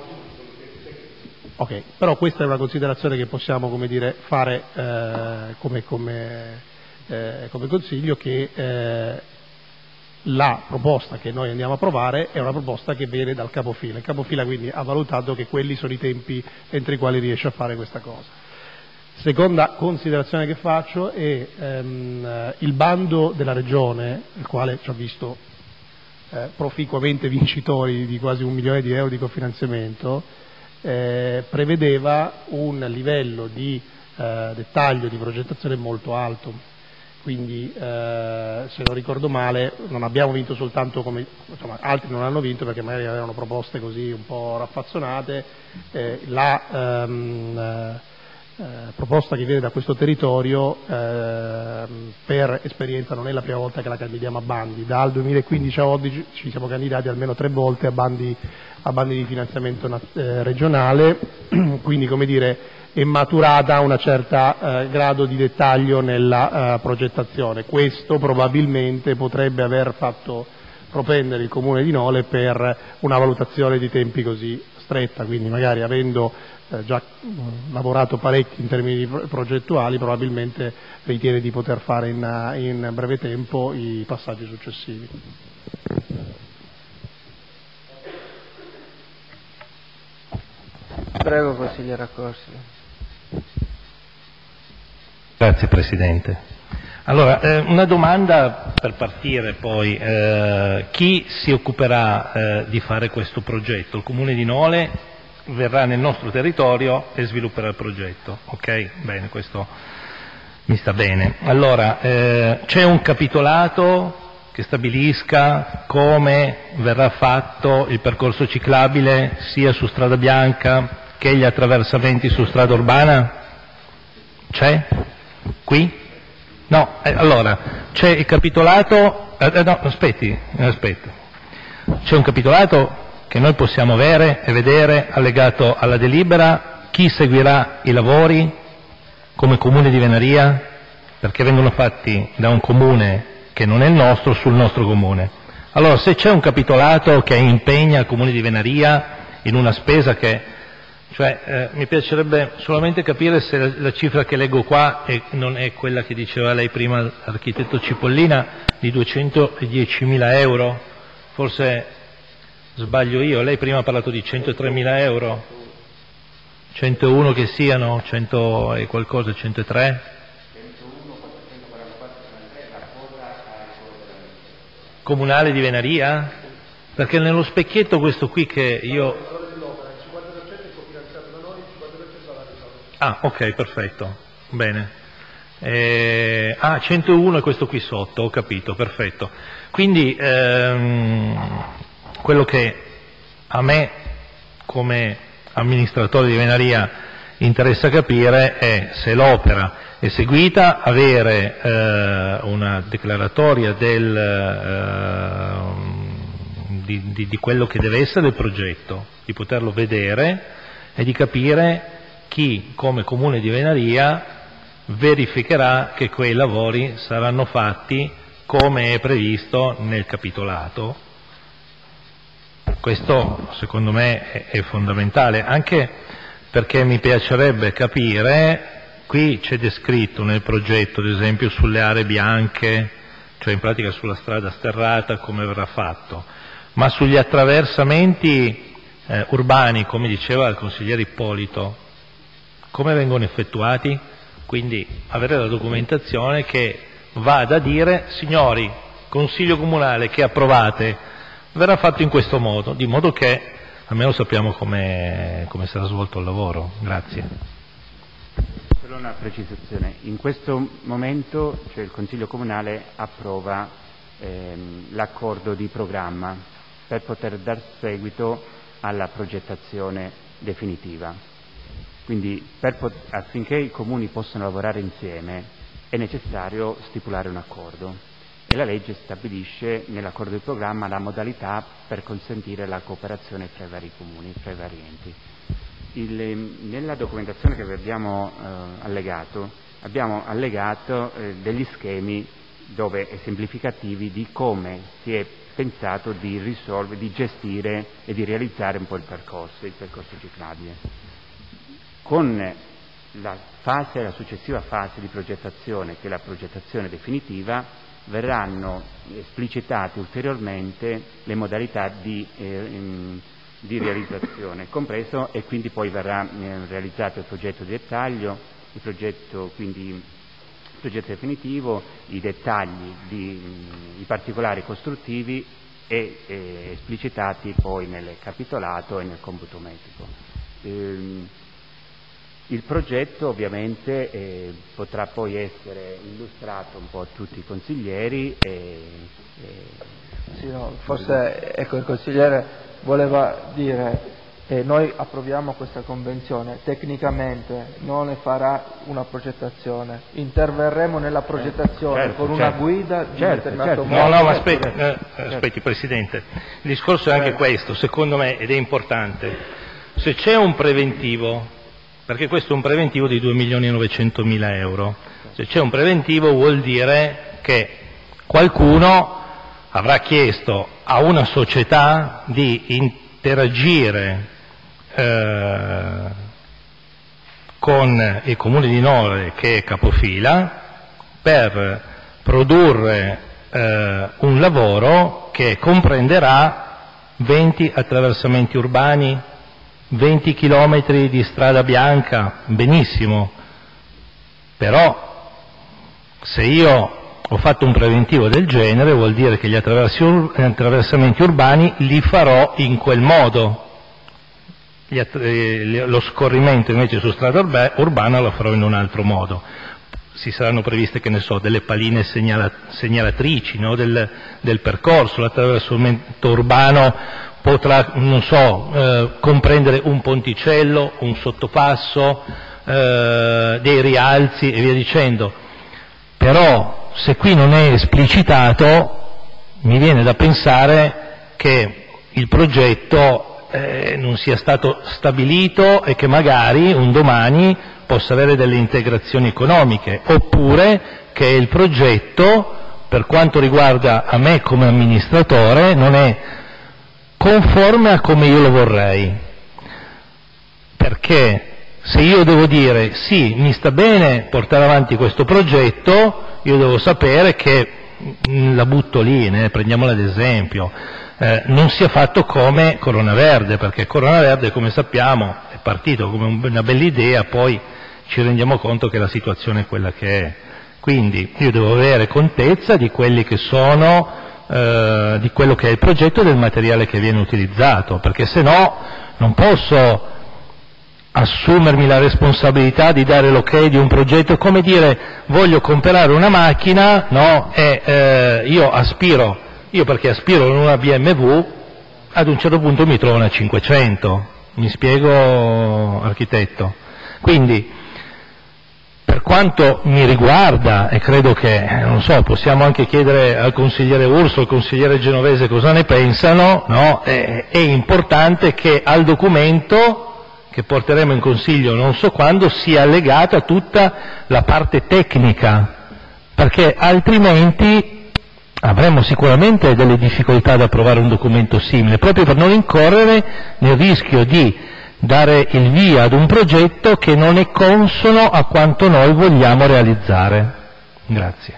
Ok, però questa è una considerazione che possiamo, come dire, fare eh, come, come, eh, come consiglio, che eh, la proposta che noi andiamo a approvare è una proposta che viene dal capofila. Il capofila quindi ha valutato che quelli sono i tempi entro i quali riesce a fare questa cosa. Seconda considerazione che faccio è ehm, il bando della Regione, il quale ci ha visto eh, proficuamente vincitori di quasi un milione di euro di cofinanziamento, eh, prevedeva un livello di eh, dettaglio di progettazione molto alto. Quindi, eh, se non ricordo male, non abbiamo vinto soltanto come, insomma, altri non hanno vinto perché magari avevano proposte così un po' raffazzonate, eh, la ehm, eh, proposta che viene da questo territorio, eh, per esperienza non è la prima volta che la candidiamo a bandi, dal duemilaquindici a oggi ci siamo candidati almeno tre volte a bandi, a bandi di finanziamento eh, regionale, quindi, come dire, è maturata un certo eh, grado di dettaglio nella eh, progettazione. Questo probabilmente potrebbe aver fatto propendere il Comune di Nole per una valutazione di tempi così stretta, quindi magari avendo eh, già mh, lavorato parecchio in termini progettuali probabilmente ritiene di poter fare in, in breve tempo i passaggi successivi. Prego, consigliere Accorsi. Grazie Presidente. Allora, eh, una domanda per partire poi. Eh, chi si occuperà eh, di fare questo progetto? Il Comune di Nole verrà nel nostro territorio e svilupperà il progetto. Ok? Bene, questo mi sta bene. Allora, eh, c'è un capitolato che stabilisca come verrà fatto il percorso ciclabile sia su strada bianca che gli attraversamenti su strada urbana? C'è? Qui? No, eh, allora, c'è il capitolato, eh, no, aspetti, aspetti, c'è un capitolato che noi possiamo avere e vedere allegato alla delibera chi seguirà i lavori come Comune di Venaria, perché vengono fatti da un comune che non è il nostro sul nostro comune. Allora, se c'è un capitolato che impegna il Comune di Venaria in una spesa che... Cioè, eh, mi piacerebbe solamente capire se la, la cifra che leggo qua è, non è quella che diceva lei prima, l'architetto Cipollina, di duecentodiecimila euro, forse sbaglio io, lei prima ha parlato di centotremila euro, centouno che siano, cento e qualcosa, centotré? Comunale di Venaria? Perché nello specchietto questo qui che io... Ah, ok, perfetto, bene. Eh, ah, centouno è questo qui sotto, ho capito, perfetto. Quindi ehm, quello che a me come amministratore di Venaria interessa capire è se l'opera è seguita, avere eh, una declaratoria del, eh, di, di, di quello che deve essere il progetto, di poterlo vedere e di capire chi come Comune di Venaria verificherà che quei lavori saranno fatti come è previsto nel capitolato. Questo secondo me è, è fondamentale, anche perché mi piacerebbe capire, qui c'è descritto nel progetto ad esempio sulle aree bianche, cioè in pratica sulla strada sterrata come verrà fatto, ma sugli attraversamenti eh, urbani, come diceva il consigliere Ippolito, come vengono effettuati? Quindi avere la documentazione che vada a dire, signori, Consiglio Comunale che approvate, verrà fatto in questo modo, di modo che almeno sappiamo come, come sarà svolto il lavoro. Grazie. Solo una precisazione, in questo momento cioè, il Consiglio Comunale approva ehm, l'accordo di programma per poter dar seguito alla progettazione definitiva. Quindi per, affinché i comuni possano lavorare insieme è necessario stipulare un accordo e la legge stabilisce nell'accordo di programma la modalità per consentire la cooperazione fra i vari comuni, fra i vari enti. Il, nella documentazione che vi abbiamo eh, allegato, abbiamo allegato eh, degli schemi dove esemplificativi di come si è pensato di risolvere, di gestire e di realizzare un po' il percorso, il percorso ciclabile. Con la fase, la successiva fase di progettazione, che è la progettazione definitiva, verranno esplicitate ulteriormente le modalità di, eh, di realizzazione, compreso e quindi poi verrà eh, realizzato il progetto di dettaglio, il progetto, quindi, il progetto definitivo, i dettagli, di, i particolari costruttivi e eh, esplicitati poi nel capitolato e nel computo metrico. Eh, Il progetto ovviamente eh, potrà poi essere illustrato un po' a tutti i consiglieri e, e... Sì, no, forse ecco, il consigliere voleva dire eh, noi approviamo questa convenzione, tecnicamente non ne farà una progettazione, interverremo nella progettazione certo, con una certo. guida di certo, determinato certo. modo. No, no, ma aspetti, eh, aspetti Presidente, il discorso è anche questo, secondo me, ed è importante, se c'è un preventivo, perché questo è un preventivo di due milioni e novecentomila euro. Se c'è un preventivo vuol dire che qualcuno avrà chiesto a una società di interagire eh, con il Comune di Nore, che è capofila, per produrre eh, un lavoro che comprenderà venti attraversamenti urbani, venti chilometri di strada bianca, benissimo, però se io ho fatto un preventivo del genere vuol dire che gli attraversamenti urbani li farò in quel modo, gli att- eh, lo scorrimento invece su strada urba- urbana lo farò in un altro modo. Si saranno previste, che ne so, delle paline segnala- segnalatrici, no? del, del percorso, l'attraversamento urbano potrà, non so, eh, comprendere un ponticello, un sottopasso, eh, dei rialzi e via dicendo. Però se qui non è esplicitato mi viene da pensare che il progetto eh, non sia stato stabilito e che magari un domani possa avere delle integrazioni economiche, oppure che il progetto, per quanto riguarda a me come amministratore, non è conforme a come io lo vorrei, perché se io devo dire sì, mi sta bene portare avanti questo progetto, io devo sapere che, la butto lì, né? Prendiamola ad esempio, eh, non sia fatto come Corona Verde, perché Corona Verde, come sappiamo, è partito come una bella idea, poi ci rendiamo conto che la situazione è quella che è. Quindi io devo avere contezza di quelli che sono, eh, di quello che è il progetto e del materiale che viene utilizzato, perché se no non posso assumermi la responsabilità di dare l'ok di un progetto, come dire voglio comprare una macchina, no? E eh, io aspiro, io perché aspiro in una B M W, ad un certo punto mi trovo una cinquecento, mi spiego, architetto? Quindi Per quanto mi riguarda, e credo che, non so, possiamo anche chiedere al consigliere Urso, al consigliere Genovese cosa ne pensano, no? è, è importante che al documento che porteremo in consiglio non so quando sia allegata tutta la parte tecnica, perché altrimenti avremo sicuramente delle difficoltà ad approvare un documento simile, proprio per non incorrere nel rischio di dare il via ad un progetto che non è consono a quanto noi vogliamo realizzare. Grazie.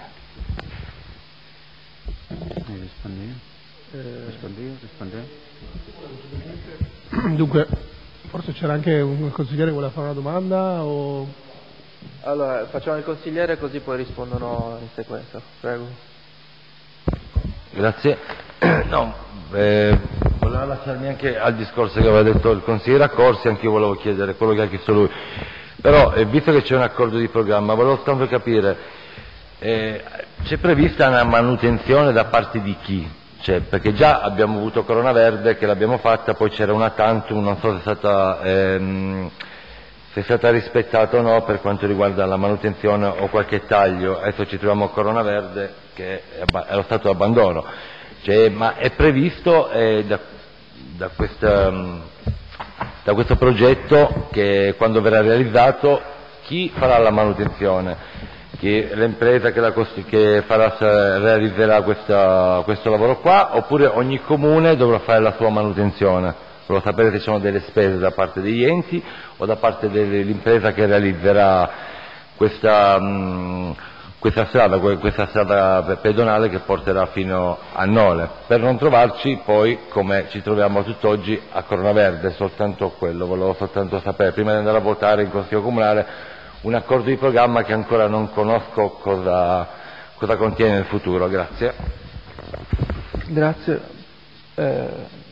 Dunque, forse c'era anche un consigliere che voleva fare una domanda o... Allora, facciamo il consigliere così poi rispondono in sequenza. Prego. Grazie. No, eh, volevo lasciarmi anche al discorso che aveva detto il consigliere Accorsi, anche io volevo chiedere quello che ha chiesto lui. Però, eh, visto che c'è un accordo di programma, volevo tanto capire, eh, c'è prevista una manutenzione da parte di chi? Cioè, perché già abbiamo avuto Corona Verde che l'abbiamo fatta, poi c'era una tantum, non so se è stata, ehm, se è stata rispettata o no per quanto riguarda la manutenzione o qualche taglio. Adesso ci troviamo a Corona Verde che è, è lo stato di abbandono. Cioè, ma è previsto eh, da, da, questa, da questo progetto che quando verrà realizzato chi farà la manutenzione? Chi, l'impresa che, la, che farà, realizzerà questa, questo lavoro qua, oppure ogni comune dovrà fare la sua manutenzione? Volevo sapere se ci sono delle spese da parte degli enti o da parte dell'impresa che realizzerà questa, mh, questa strada, questa strada pedonale che porterà fino a Nole, per non trovarci poi come ci troviamo tutt'oggi a Corona Verde. Soltanto quello, volevo soltanto sapere, prima di andare a votare in Consiglio Comunale, un accordo di programma che ancora non conosco cosa, cosa contiene nel futuro. Grazie. Grazie. Eh...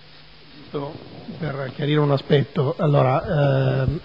Per chiarire un aspetto, allora, ehm,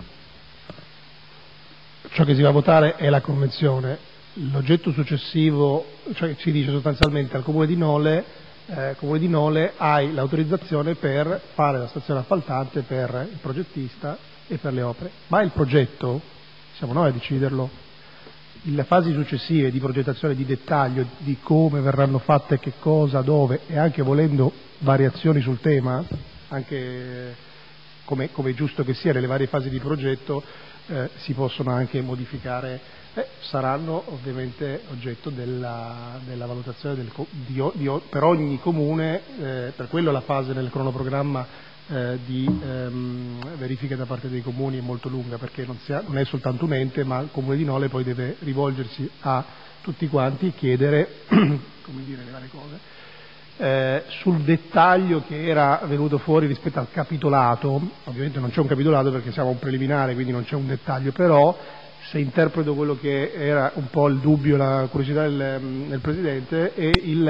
ciò che si va a votare è la convenzione. L'oggetto successivo, cioè si dice sostanzialmente al Comune di Nole, eh, Comune di Nole hai l'autorizzazione per fare la stazione appaltante per il progettista e per le opere, ma il progetto siamo noi a deciderlo. Le fasi successive di progettazione di dettaglio di come verranno fatte, che cosa, dove, e anche volendo variazioni sul tema, anche come, come è giusto che sia nelle varie fasi di progetto, eh, si possono anche modificare, eh, saranno ovviamente oggetto della, della valutazione del, di, di, per ogni comune, eh, per quello la fase nel cronoprogramma eh, di ehm, verifica da parte dei comuni è molto lunga, perché non, sia, non è soltanto un ente, ma il Comune di Nole poi deve rivolgersi a tutti quanti e chiedere come dire, le varie cose. Eh, sul dettaglio che era venuto fuori rispetto al capitolato, ovviamente non c'è un capitolato perché siamo a un preliminare, quindi non c'è un dettaglio, però se interpreto quello che era un po' il dubbio, la curiosità del, del Presidente, e il,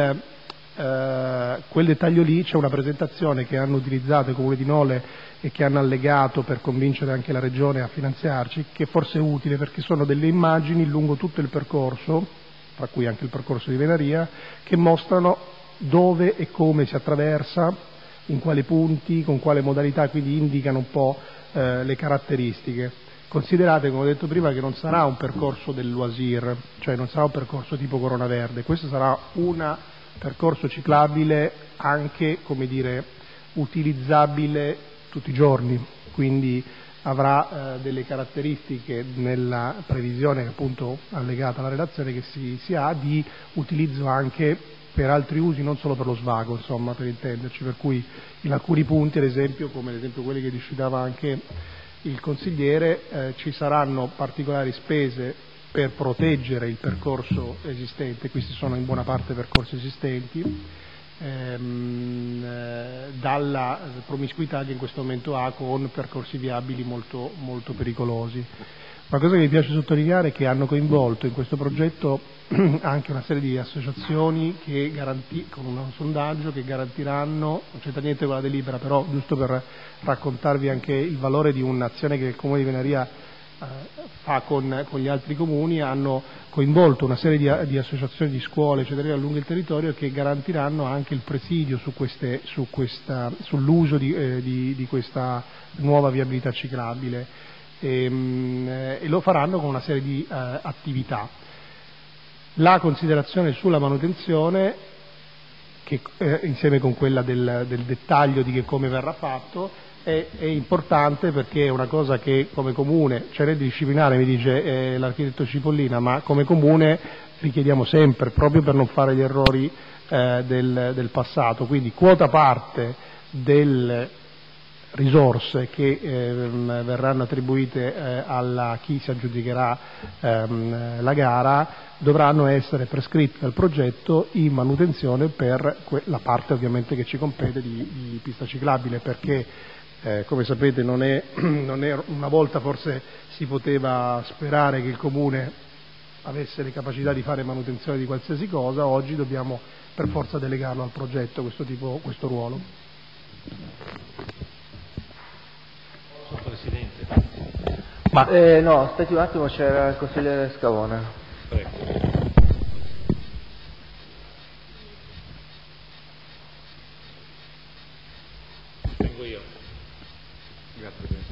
eh, quel dettaglio lì c'è una presentazione che hanno utilizzato i Comuni di Nole e che hanno allegato per convincere anche la Regione a finanziarci, che forse è utile perché sono delle immagini lungo tutto il percorso, tra cui anche il percorso di Venaria, che mostrano dove e come si attraversa, in quali punti, con quale modalità, quindi indicano un po' eh, le caratteristiche. Considerate, come ho detto prima, che non sarà un percorso del Loisir, cioè non sarà un percorso tipo Corona Verde, questo sarà un percorso ciclabile anche, come dire, utilizzabile tutti i giorni, quindi avrà eh, delle caratteristiche nella previsione appunto allegata alla relazione che si, si ha di utilizzo anche per altri usi, non solo per lo svago, insomma, per intenderci, per cui in alcuni punti, ad esempio, come ad esempio quelli che citava anche il consigliere, eh, ci saranno particolari spese per proteggere il percorso esistente, questi sono in buona parte percorsi esistenti, ehm, eh, dalla promiscuità che in questo momento ha con percorsi viabili molto, molto pericolosi. Una cosa che mi piace sottolineare è che hanno coinvolto in questo progetto anche una serie di associazioni che garanti, con un sondaggio che garantiranno, non c'entra niente con la delibera, però giusto per raccontarvi anche il valore di un'azione che il Comune di Venaria eh, fa con, con gli altri comuni, hanno coinvolto una serie di, di associazioni di scuole eccetera lungo il territorio che garantiranno anche il presidio su queste, su questa, sull'uso di, eh, di, di questa nuova viabilità ciclabile. e, e lo faranno con una serie di eh, attività. La considerazione sulla manutenzione, che eh, insieme con quella del, del dettaglio di che come verrà fatto, è, è importante, perché è una cosa che come comune, cioè reddito disciplinare mi dice eh, l'architetto Cipollina, ma come comune richiediamo sempre, proprio per non fare gli errori eh, del, del passato. Quindi quota parte delle risorse che eh, verranno attribuite eh, a chi si aggiudicherà ehm, la gara dovranno essere prescritte dal progetto in manutenzione per la parte ovviamente che ci compete di, di pista ciclabile, perché eh, come sapete non è, non è, una volta forse si poteva sperare che il Comune avesse le capacità di fare manutenzione di qualsiasi cosa, oggi dobbiamo per forza delegarlo al progetto questo, tipo, questo ruolo. Presidente. Ma eh, no, aspetti un attimo, c'era il consigliere Scavone. Prego. Vengo io. Grazie Presidente.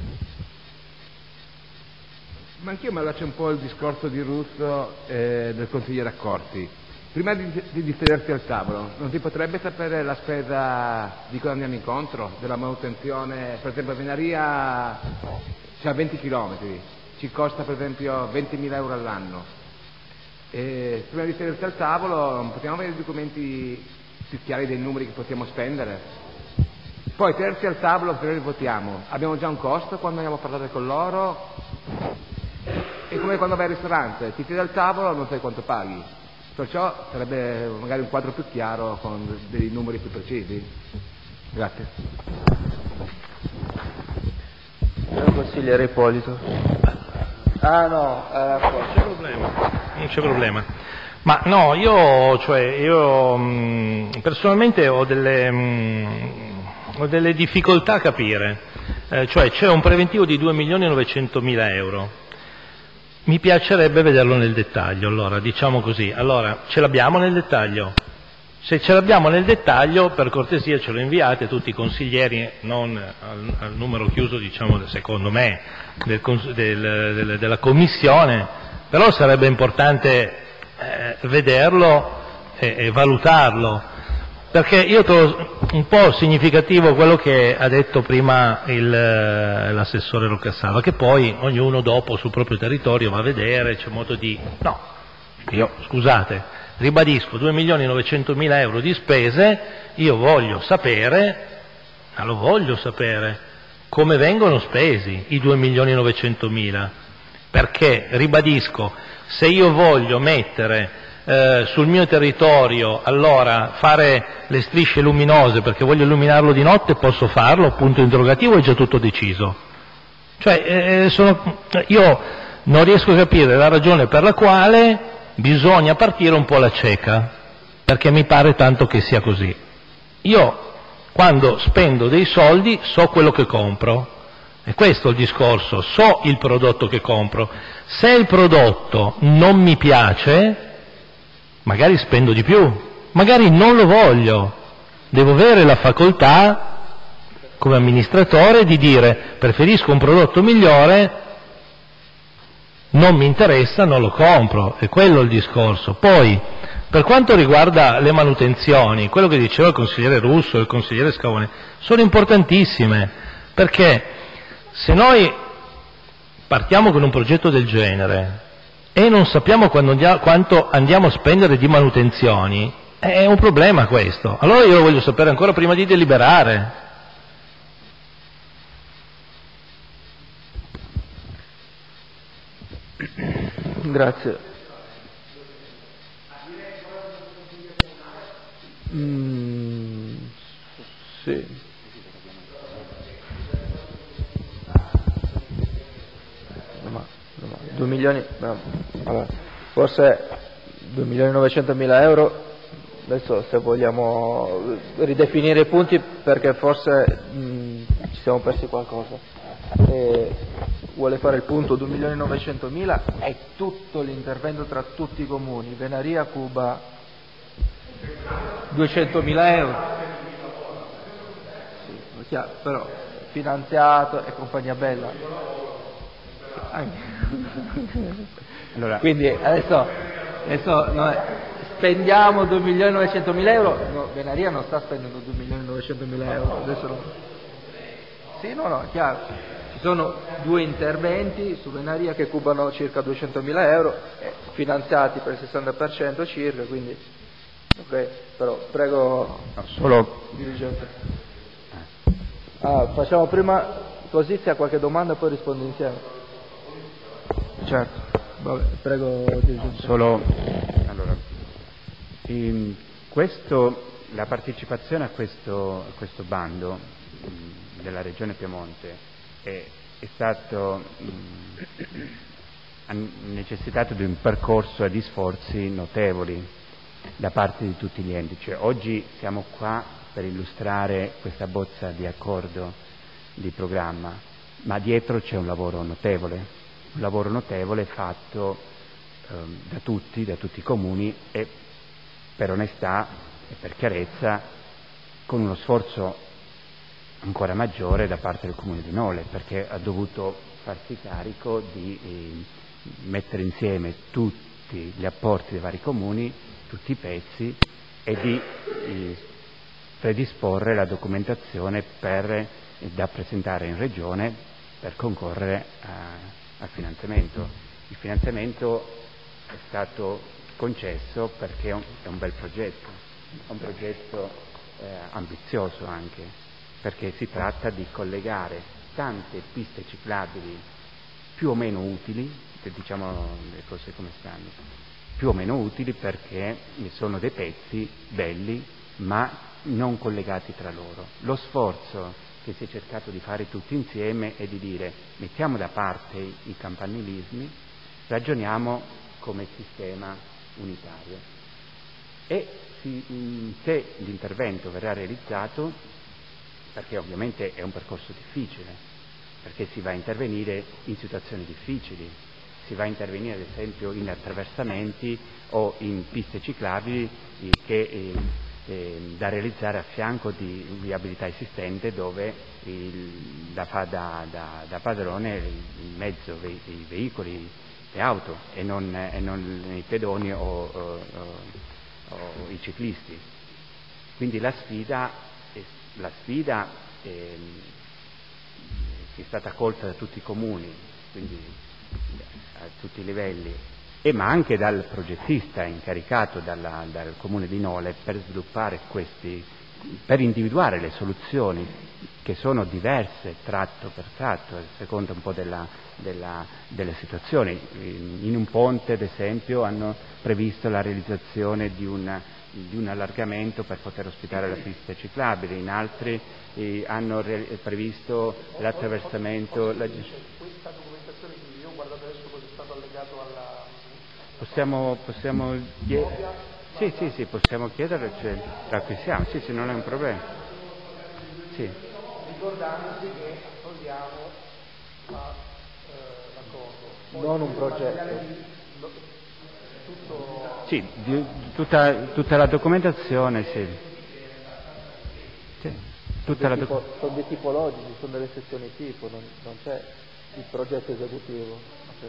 Ma anch'io mi allaccio un po' il discorso di Russo e del consigliere Accorti. Prima di, di sederti al tavolo, non ti potrebbe sapere la spesa di cosa andiamo incontro? Della manutenzione, per esempio Venaria c'ha venti chilometri, ci costa per esempio ventimila euro all'anno. E prima di sederti al tavolo non possiamo avere documenti più chiari dei numeri che possiamo spendere? Poi sedersi al tavolo, se noi votiamo, abbiamo già un costo quando andiamo a parlare con loro? È come quando vai al ristorante, ti siedi al tavolo e non sai quanto paghi. Perciò sarebbe magari un quadro più chiaro con dei numeri più precisi. Grazie. Il consigliere Ippolito. Ah no, eh, non c'è problema. Non c'è problema. Ma no, io, cioè, io mh, personalmente ho delle, mh, ho delle difficoltà a capire. Eh, cioè c'è un preventivo di due milioni e novecentomila euro. Mi piacerebbe vederlo nel dettaglio, allora, diciamo così. Allora, ce l'abbiamo nel dettaglio? Se ce l'abbiamo nel dettaglio, per cortesia ce lo inviate tutti i consiglieri, non al, al numero chiuso, diciamo, secondo me, del, del, del, della Commissione, però sarebbe importante eh, vederlo e, e valutarlo. Perché io trovo un po' significativo quello che ha detto prima il, l'assessore Roccasala, che poi ognuno dopo sul proprio territorio va a vedere, c'è modo di... No, io, scusate, ribadisco, due milioni e novecentomila euro di spese, io voglio sapere, ma lo voglio sapere, come vengono spesi i due milioni e novecentomila, perché, ribadisco, se io voglio mettere... Eh, sul mio territorio, allora fare le strisce luminose perché voglio illuminarlo di notte, posso farlo, punto interrogativo, è già tutto deciso. Cioè, eh, sono, io non riesco a capire la ragione per la quale bisogna partire un po' alla cieca, perché mi pare tanto che sia così. Io, quando spendo dei soldi, so quello che compro, e questo è il discorso, so il prodotto che compro. Se il prodotto non mi piace, magari spendo di più, magari non lo voglio, devo avere la facoltà come amministratore di dire preferisco un prodotto migliore, non mi interessa, non lo compro, è quello il discorso. Poi, per quanto riguarda le manutenzioni, quello che diceva il consigliere Russo e il consigliere Scavone, sono importantissime, perché se noi partiamo con un progetto del genere e non sappiamo quanto andiamo a spendere di manutenzioni, è un problema questo. Allora io lo voglio sapere ancora prima di deliberare. Grazie. Mm, sì. due milioni, no, allora, forse due milioni e novecentomila euro, adesso se vogliamo ridefinire i punti perché forse mh, ci siamo persi qualcosa. E vuole fare il punto due milioni e novecentomila è tutto l'intervento tra tutti i comuni, Venaria, Cuba, duecentomila euro. Sì, chiaro, però finanziato e compagnia bella. allora. Quindi adesso, adesso noi spendiamo due milioni e novecentomila euro, no, Venaria non sta spendendo due milioni e novecentomila euro, adesso non... Sì, no, no, è chiaro. Ci sono due interventi su Venaria che cubano circa duecentomila euro, eh, finanziati per il sessanta per cento circa, quindi ok, però prego no, solo dirigente. Ah, facciamo prima così, se ha qualche domanda poi rispondo insieme. Certo, vabbè, prego dirigente. Solo allora, in questo, la partecipazione a questo, a questo bando mh, della Regione Piemonte è, è stato mh, ha necessitato di un percorso di sforzi notevoli da parte di tutti gli enti. Cioè, oggi siamo qua per illustrare questa bozza di accordo di programma, ma dietro c'è un lavoro notevole, un lavoro notevole fatto eh, da tutti, da tutti i comuni e per onestà e per chiarezza con uno sforzo ancora maggiore da parte del Comune di Nole, perché ha dovuto farsi carico di eh, mettere insieme tutti gli apporti dei vari comuni, tutti i pezzi e di eh, predisporre la documentazione per, eh, da presentare in Regione per concorrere a, al finanziamento. Il finanziamento è stato concesso perché è un, è un bel progetto, è un progetto eh, ambizioso anche, perché si tratta di collegare tante piste ciclabili più o meno utili, diciamo le cose come stanno, più o meno utili perché sono dei pezzi belli ma non collegati tra loro. Lo sforzo che si è cercato di fare tutti insieme è di dire mettiamo da parte i campanilismi, ragioniamo come sistema unitario e si, se l'intervento verrà realizzato, perché ovviamente è un percorso difficile, perché si va a intervenire in situazioni difficili, si va a intervenire ad esempio in attraversamenti o in piste ciclabili che eh, eh, da realizzare a fianco di viabilità esistente dove il, da, da, da, da padrone il mezzo, ve, i veicoli, le auto e non, e non i pedoni o, o, o, o i ciclisti. Quindi la sfida, la sfida eh, che è stata colta da tutti i comuni, quindi a tutti i livelli, e ma anche dal progettista incaricato dalla, dal Comune di Nole per sviluppare questi, per individuare le soluzioni che sono diverse tratto per tratto, a seconda un po' della, della, delle situazioni. In un ponte, ad esempio, hanno previsto la realizzazione di, una, di un allargamento per poter ospitare la pista ciclabile, in altri eh, hanno re- previsto l'attraversamento. La... Questa documentazione, quindi io ho guardato adesso cosa è stato allegato alla... Possiamo, possiamo chiedere? Sì, sì, sì, possiamo chiedere, cioè, l'acquistiamo, sì, sì, non è un problema. Sì. Ricordandosi che accordiamo la, eh, l'accordo. Non un progetto. Tutto... Sì, di, tutta, tutta la documentazione, sì. Sì, tutta la tipo, doc- sono dei tipologici, sono delle sezioni tipo, non, non c'è il progetto esecutivo. Okay.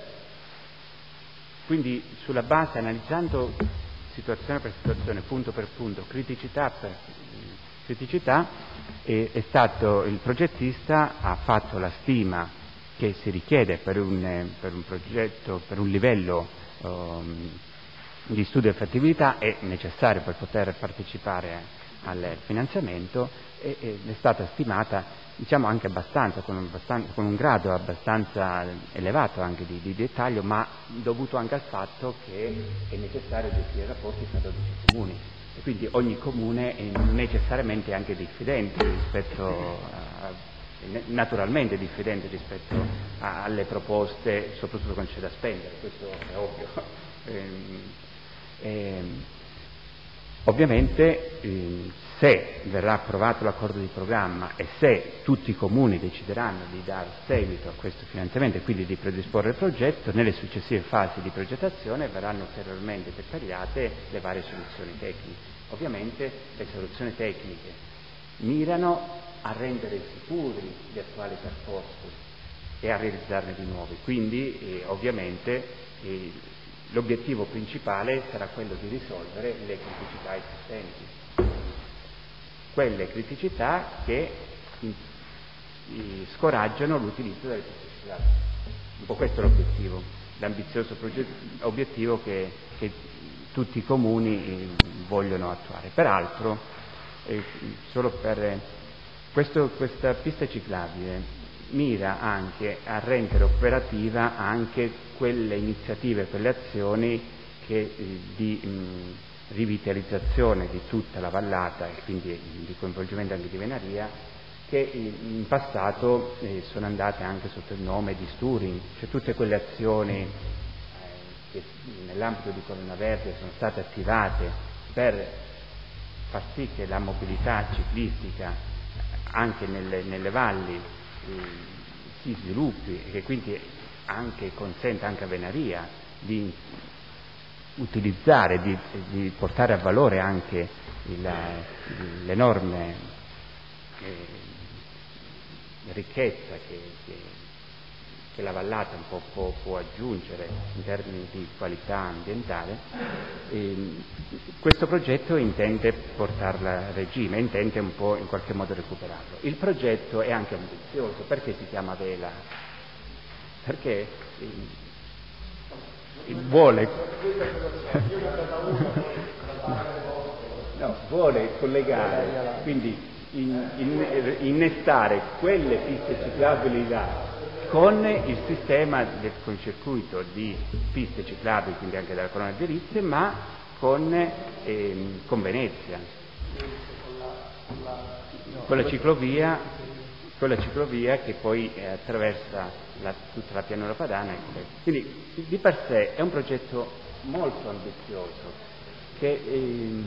Quindi sulla base, analizzando situazione per situazione, punto per punto, criticità per criticità, è, è stato il progettista ha fatto la stima che si richiede per un, per un progetto, per un livello um, di studio di fattibilità è necessario per poter partecipare al finanziamento e, e è stata stimata diciamo anche abbastanza con, un, abbastanza, con un grado abbastanza elevato anche di, di dettaglio, ma dovuto anche al fatto che è necessario gestire rapporti tra dodici comuni e quindi ogni comune è necessariamente anche diffidente rispetto a, naturalmente diffidente rispetto a, alle proposte, soprattutto quando c'è da spendere, questo è ovvio. ehm, ehm, ovviamente ehm, se verrà approvato l'accordo di programma e se tutti i comuni decideranno di dar seguito a questo finanziamento e quindi di predisporre il progetto, nelle successive fasi di progettazione verranno ulteriormente dettagliate le varie soluzioni tecniche. Ovviamente le soluzioni tecniche mirano a rendere sicuri gli attuali percorsi e a realizzarne di nuovi. Quindi eh, ovviamente eh, l'obiettivo principale sarà quello di risolvere le criticità esistenti, quelle criticità che in, in, scoraggiano l'utilizzo delle piste ciclabili. Un po' questo è l'obiettivo, l'ambizioso obiettivo che, che tutti i comuni eh, vogliono attuare. Peraltro, eh, solo per questo, questa pista ciclabile mira anche a rendere operativa anche quelle iniziative, quelle azioni che, eh, di mh, rivitalizzazione di tutta la vallata e quindi di coinvolgimento anche di Venaria, che in passato eh, sono andate anche sotto il nome di Sturing, cioè tutte quelle azioni eh, che nell'ambito di Corona Verde sono state attivate per far sì che la mobilità ciclistica anche nelle, nelle valli eh, si sviluppi e che quindi anche consenta anche a Venaria di utilizzare, di, di portare a valore anche il, l'enorme eh, ricchezza che, che, che la vallata un po' può, può aggiungere in termini di qualità ambientale. E questo progetto intende portarla a regime, intende un po' in qualche modo recuperarlo. Il progetto è anche ambizioso. Perché si chiama Vela? Perché eh, vuole no, vuole collegare, quindi in, in, innestare quelle piste ciclabili là con il sistema del con il circuito di piste ciclabili, quindi anche della Corona Delizie, ma con, eh, con Venezia, con la ciclovia, con la ciclovia che poi eh, attraversa la, tutta la pianura padana. Quindi di per sé è un progetto molto ambizioso che eh,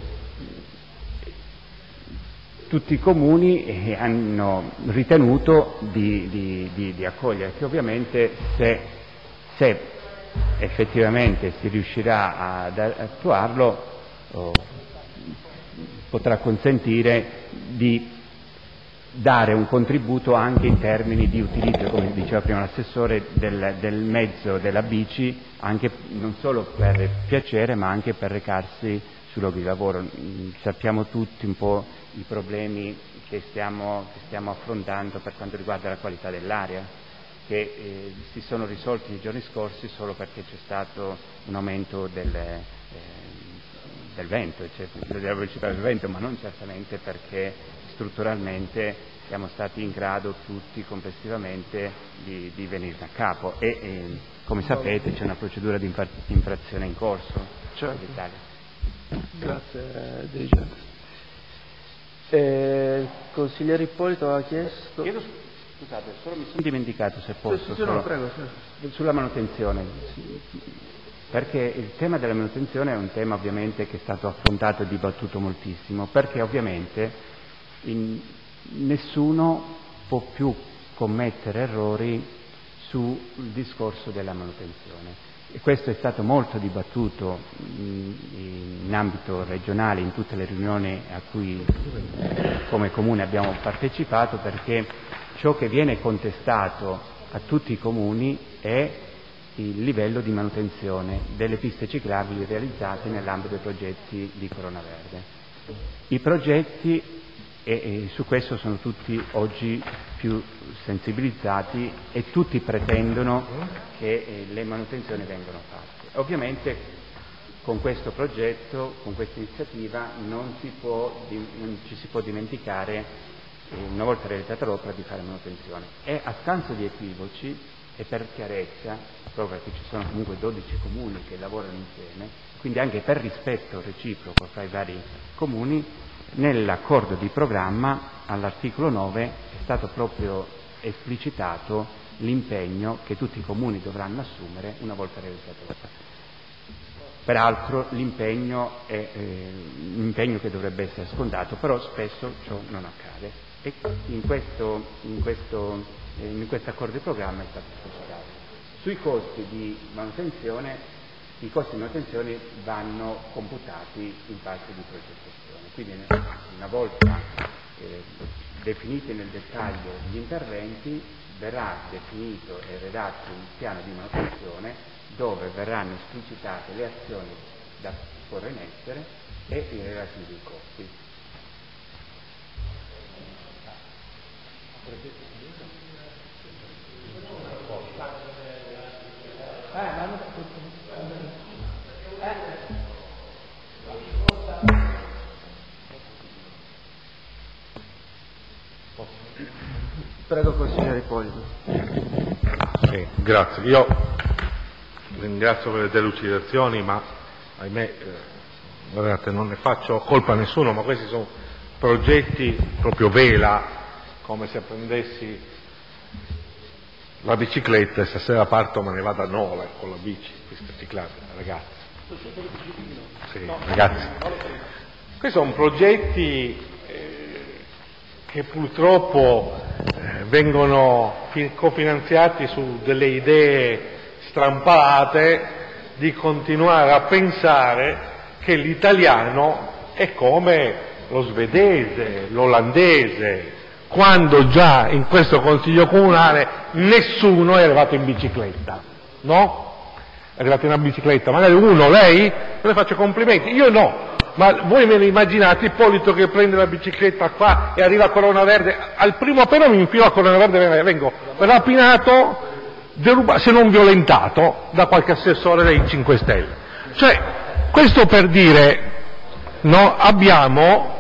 tutti i comuni eh, hanno ritenuto di, di, di, di accogliere, che ovviamente se, se effettivamente si riuscirà ad attuarlo oh, potrà consentire di dare un contributo anche in termini di utilizzo, come diceva prima l'assessore, del, del mezzo della bici, anche non solo per piacere ma anche per recarsi sui luoghi di lavoro. Sappiamo tutti un po' i problemi che stiamo, che stiamo affrontando per quanto riguarda la qualità dell'aria, che eh, si sono risolti nei giorni scorsi solo perché c'è stato un aumento del, eh, del vento, cioè della velocità del vento, ma non certamente perché strutturalmente siamo stati in grado tutti complessivamente di, di venirne a capo e, e come sapete c'è una procedura di infra- infrazione in corso. Certo. in Italia. Grazie dirigente. Eh, il consigliere Ippolito ha chiesto. Chiedo, scusate, solo mi sono dimenticato se posso. Sì, sì, solo, no, prego, sì. Sulla manutenzione, perché il tema della manutenzione è un tema ovviamente che è stato affrontato e dibattuto moltissimo, perché ovviamente in, nessuno può più commettere errori sul discorso della manutenzione. E questo è stato molto dibattuto in, in ambito regionale, in tutte le riunioni a cui come Comune abbiamo partecipato, perché ciò che viene contestato a tutti i comuni è il livello di manutenzione delle piste ciclabili realizzate nell'ambito dei progetti di Corona Verde. I progetti, e, e su questo sono tutti oggi più sensibilizzati e tutti pretendono che eh, le manutenzioni vengano fatte. Ovviamente con questo progetto, con questa iniziativa non, si può, non ci si può dimenticare, eh, una volta realizzata l'opera, di fare manutenzione. E a scanso di equivoci e per chiarezza, proprio perché ci sono comunque dodici comuni che lavorano insieme, quindi anche per rispetto reciproco fra i vari comuni, nell'accordo di programma all'articolo nove è stato proprio esplicitato l'impegno che tutti i comuni dovranno assumere una volta realizzata l'opera. Peraltro l'impegno è eh, un impegno che dovrebbe essere scontato, però spesso ciò non accade e in questo, in questo, eh, in questo accordo di programma è stato specificato. Sui costi di manutenzione, i costi di manutenzione vanno computati in fase di progettazione, quindi una volta eh, definiti nel dettaglio gli interventi, verrà definito e redatto un piano di manutenzione dove verranno esplicitate le azioni da porre in essere e i relativi costi. Prego, consigliere Ippolito. Sì, grazie. Io ringrazio per le delucidazioni, ma ahimè, eh, guardate, non ne faccio colpa a nessuno, ma questi sono progetti proprio vela, come se prendessi la bicicletta e stasera parto ma ne vado a Nola con la bici, questa ciclata, ragazzi. Sì, ragazzi. Questi sono progetti eh, che purtroppo eh, vengono fi- cofinanziati su delle idee strampalate di continuare a pensare che l'italiano è come lo svedese, l'olandese, quando già in questo consiglio comunale nessuno è arrivato in bicicletta, no? È arrivato in una bicicletta, magari uno, lei, le faccio complimenti, io no, ma voi me ne immaginate Ippolito che prende la bicicletta qua e arriva a Corona Verde, al primo appena mi infilo a Corona Verde vengo rapinato, derubato, se non violentato, da qualche assessore dei cinque Stelle. Cioè, questo per dire, no, abbiamo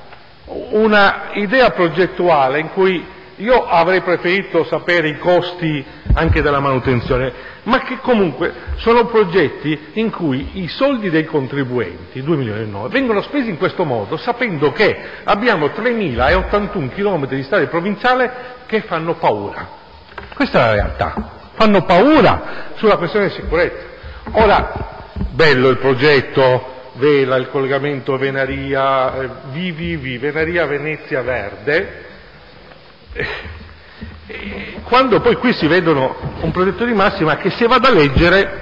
una idea progettuale in cui io avrei preferito sapere i costi anche della manutenzione, ma che comunque sono progetti in cui i soldi dei contribuenti, due milioni e nove, vengono spesi in questo modo, sapendo che abbiamo tremilaottantuno chilometri di strade provinciali che fanno paura. Questa è la realtà, fanno paura sulla questione di sicurezza. Ora, bello il progetto, Vela, il collegamento Venaria, eh, V V V, Venaria Venezia Verde, eh, eh, quando poi qui si vedono un progetto di massima che se vado a leggere,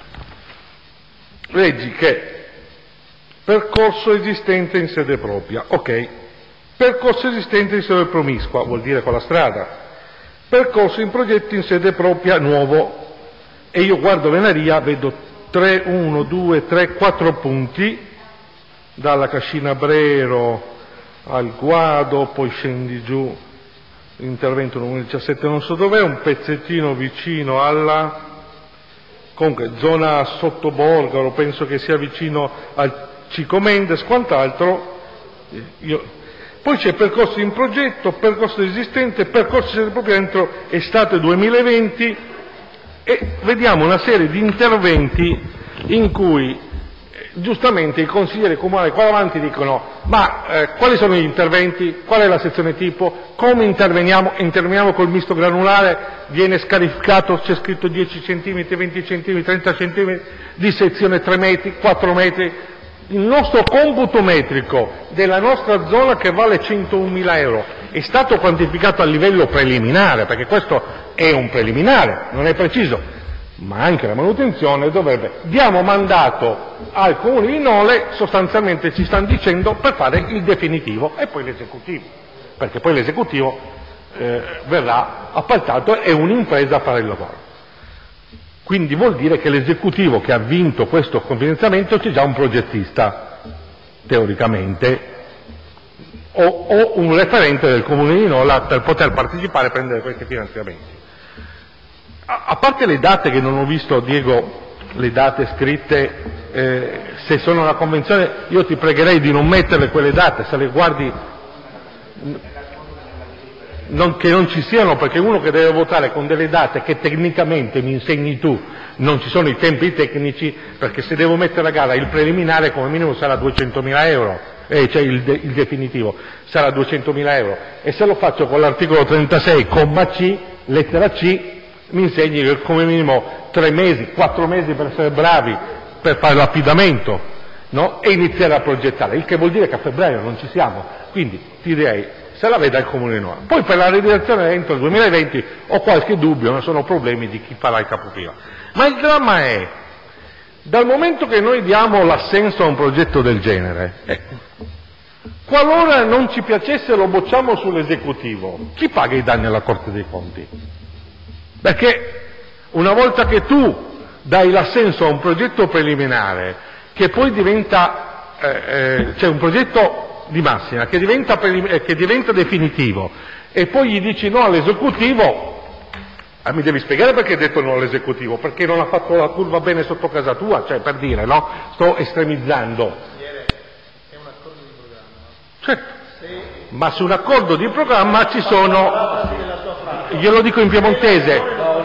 leggi che percorso esistente in sede propria, ok, percorso esistente in sede promiscua, vuol dire con la strada, percorso in progetto in sede propria nuovo, e io guardo Venaria, vedo tre, uno, due, tre, quattro punti, dalla Cascina Brero al Guado, poi scendi giù, intervento numero diciassette non so dov'è, un pezzettino vicino alla, comunque zona Sottoborgaro, penso che sia vicino al Cico Mendes, quant'altro, io, poi c'è percorso in progetto, percorso esistente, percorso proprio entro estate duemilaventi, e vediamo una serie di interventi in cui eh, giustamente i consiglieri comunali qua davanti dicono ma eh, quali sono gli interventi, qual è la sezione tipo, come interveniamo, interveniamo col misto granulare, viene scaricato, c'è scritto dieci centimetri, venti centimetri, trenta centimetri di sezione tre metri, quattro metri, il nostro computo metrico della nostra zona che vale centounmila euro è stato quantificato a livello preliminare, perché questo è un preliminare, non è preciso, ma anche la manutenzione dovrebbe, diamo mandato al Comune di Nole, sostanzialmente ci stanno dicendo per fare il definitivo e poi l'esecutivo, perché poi l'esecutivo eh, verrà appaltato e un'impresa farà il lavoro. Quindi vuol dire che l'esecutivo che ha vinto questo confinanziamento c'è già un progettista, teoricamente, o, o un referente del Comune di Nola per poter partecipare e prendere questi finanziamenti. A, a parte le date che non ho visto, Diego, le date scritte, eh, se sono una convenzione io ti pregherei di non metterle quelle date, se le guardi non, che non ci siano, perché uno che deve votare con delle date che tecnicamente mi insegni tu, non ci sono i tempi tecnici, perché se devo mettere a gara il preliminare come minimo sarà duecentomila euro, eh, cioè il, de, il definitivo sarà duecentomila euro, e se lo faccio con l'articolo trentasei, comma C, lettera C, mi insegni che come minimo tre mesi, quattro mesi per essere bravi per fare l'affidamento, no? E iniziare a progettare, il che vuol dire che a febbraio non ci siamo, quindi ti direi se la veda il Comune di Nola. Poi per la realizzazione entro il duemilaventi ho qualche dubbio, non sono problemi di chi farà il capofila. Ma il dramma è, dal momento che noi diamo l'assenso a un progetto del genere, eh, Qualora non ci piacesse lo bocciamo sull'esecutivo, chi paga i danni alla Corte dei Conti? Perché una volta che tu dai l'assenso a un progetto preliminare che poi diventa, eh, eh, cioè un progetto di massima che diventa, eh, che diventa definitivo e poi gli dici no all'esecutivo, ah, mi devi spiegare perché hai detto no all'esecutivo, perché non ha fatto la curva bene sotto casa tua, cioè per dire, no? Sto estremizzando. È un accordo di programma. Certo, ma su un accordo di programma ci sono, glielo dico in piemontese,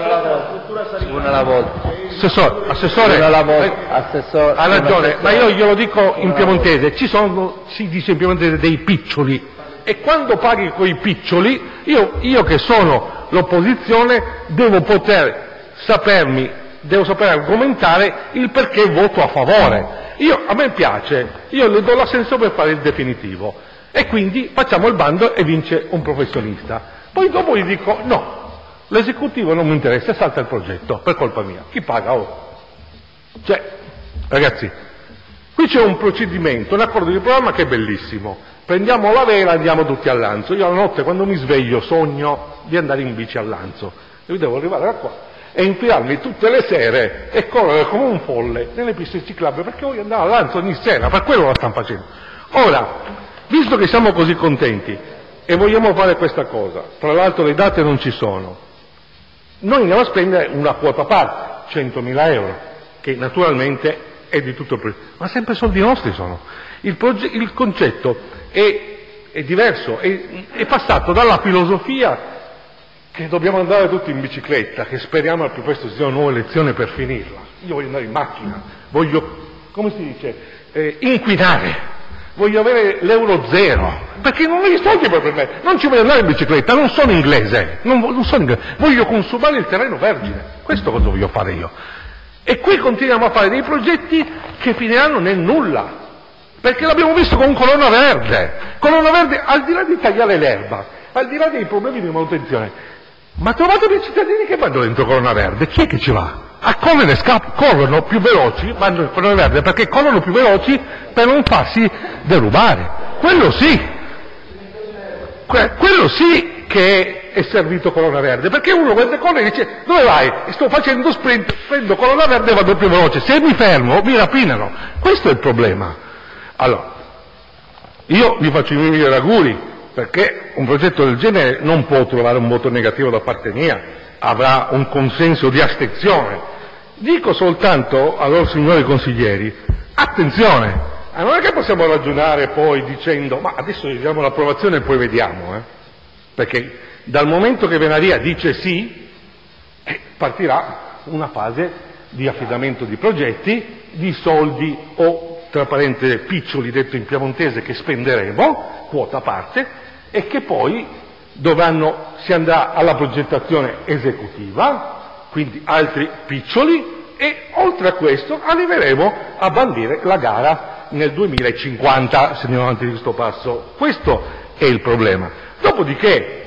una alla volta. Assessore, assessore, una alla volta. Assessore, ha ragione, ma io glielo dico in piemontese, ci sono, si dice in piemontese, dei piccioli, e quando paghi quei piccioli, io, io che sono l'opposizione devo poter sapermi, devo saper argomentare il perché voto a favore. Io, a me piace, io le do l'assenso per fare il definitivo e quindi facciamo il bando e vince un professionista. Poi dopo gli dico no, l'esecutivo non mi interessa, salta il progetto per colpa mia. Chi paga? Oh. Cioè, ragazzi, qui c'è un procedimento, un accordo di programma che è bellissimo. Prendiamo la vela e andiamo tutti al Lanzo. Io la notte quando mi sveglio sogno di andare in bici al Lanzo. Io devo arrivare da qua e infilarmi tutte le sere e correre come un folle nelle piste ciclabili perché voglio andare al Lanzo ogni sera, per quello la stanno facendo. Ora, visto che siamo così contenti e vogliamo fare questa cosa, tra l'altro le date non ci sono, noi andiamo a spendere una quota parte, centomila euro, che naturalmente è di tutto il progetto, ma sempre soldi nostri sono. Il, proge- il concetto è, è diverso, è, è passato dalla filosofia che dobbiamo andare tutti in bicicletta, che speriamo al più presto sia una nuova elezione per finirla. Io voglio andare in macchina, voglio, come si dice, eh, inquinare, voglio avere l'euro zero, perché non ho i soldi per me, non ci voglio andare in bicicletta, non sono inglese, non, non sono inglese, voglio consumare il terreno vergine, questo cosa voglio fare io. E qui continuiamo a fare dei progetti che finiranno nel nulla, perché l'abbiamo visto con Colonna Verde, Colonna Verde al di là di tagliare l'erba, al di là dei problemi di manutenzione, ma trovate dei cittadini che vanno dentro Colonna Verde, chi è che ci va? A correre, scapp- corrono più veloci, vanno in Colonna Verde perché corrono più veloci per non farsi derubare, quello sì, que- quello sì che è servito Colonna Verde, perché uno quando corre dice dove vai? Sto facendo sprint, prendo Colonna Verde e vado più veloce, se mi fermo mi rapinano, questo è il problema. Allora, io vi faccio i miei auguri, perché un progetto del genere non può trovare un voto negativo da parte mia, avrà un consenso di astensione. Dico soltanto a loro signori consiglieri, attenzione, non è che possiamo ragionare poi dicendo ma adesso diamo l'approvazione e poi vediamo, eh? Perché dal momento che Venaria dice sì, eh, partirà una fase di affidamento di progetti, di soldi o tra parentesi piccioli detto in piemontese che spenderemo, quota parte, e che poi dovranno, si andrà alla progettazione esecutiva, quindi altri piccioli, e oltre a questo arriveremo a bandire la gara nel duemilacinquanta, se andiamo avanti di questo passo. Questo è il problema. Dopodiché,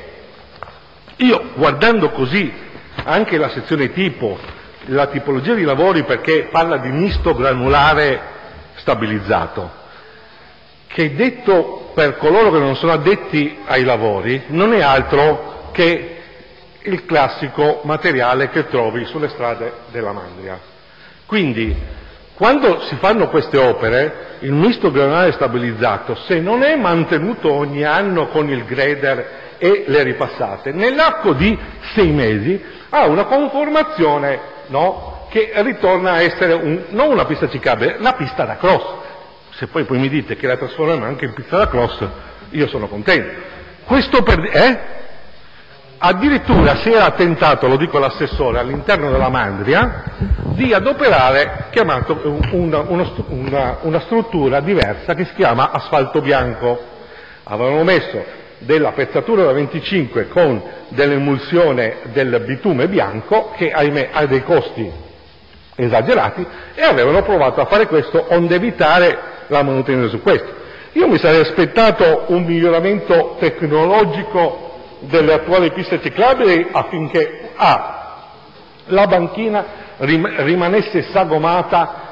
io guardando così anche la sezione tipo, la tipologia di lavori, perché parla di misto granulare stabilizzato, che detto per coloro che non sono addetti ai lavori non è altro che il classico materiale che trovi sulle strade della Mandria. Quindi quando si fanno queste opere il misto granulare stabilizzato, se non è mantenuto ogni anno con il grader e le ripassate, nell'arco di sei mesi ha una conformazione, no, che ritorna a essere un, non una pista ciclabile, una pista da cross. Se poi, poi mi dite che la trasformiamo anche in pista da cross, io sono contento. Questo per... Eh? Addirittura si era tentato, lo dico all'assessore, all'interno della Mandria, di adoperare, chiamato una, uno, una, una struttura diversa che si chiama asfalto bianco. Avevano messo della pezzatura da venticinque con dell'emulsione del bitume bianco, che ahimè ha dei costi esagerati, e avevano provato a fare questo onde evitare la manutenzione su questo. Io mi sarei aspettato un miglioramento tecnologico delle attuali piste ciclabili affinché A, la banchina rim- rimanesse sagomata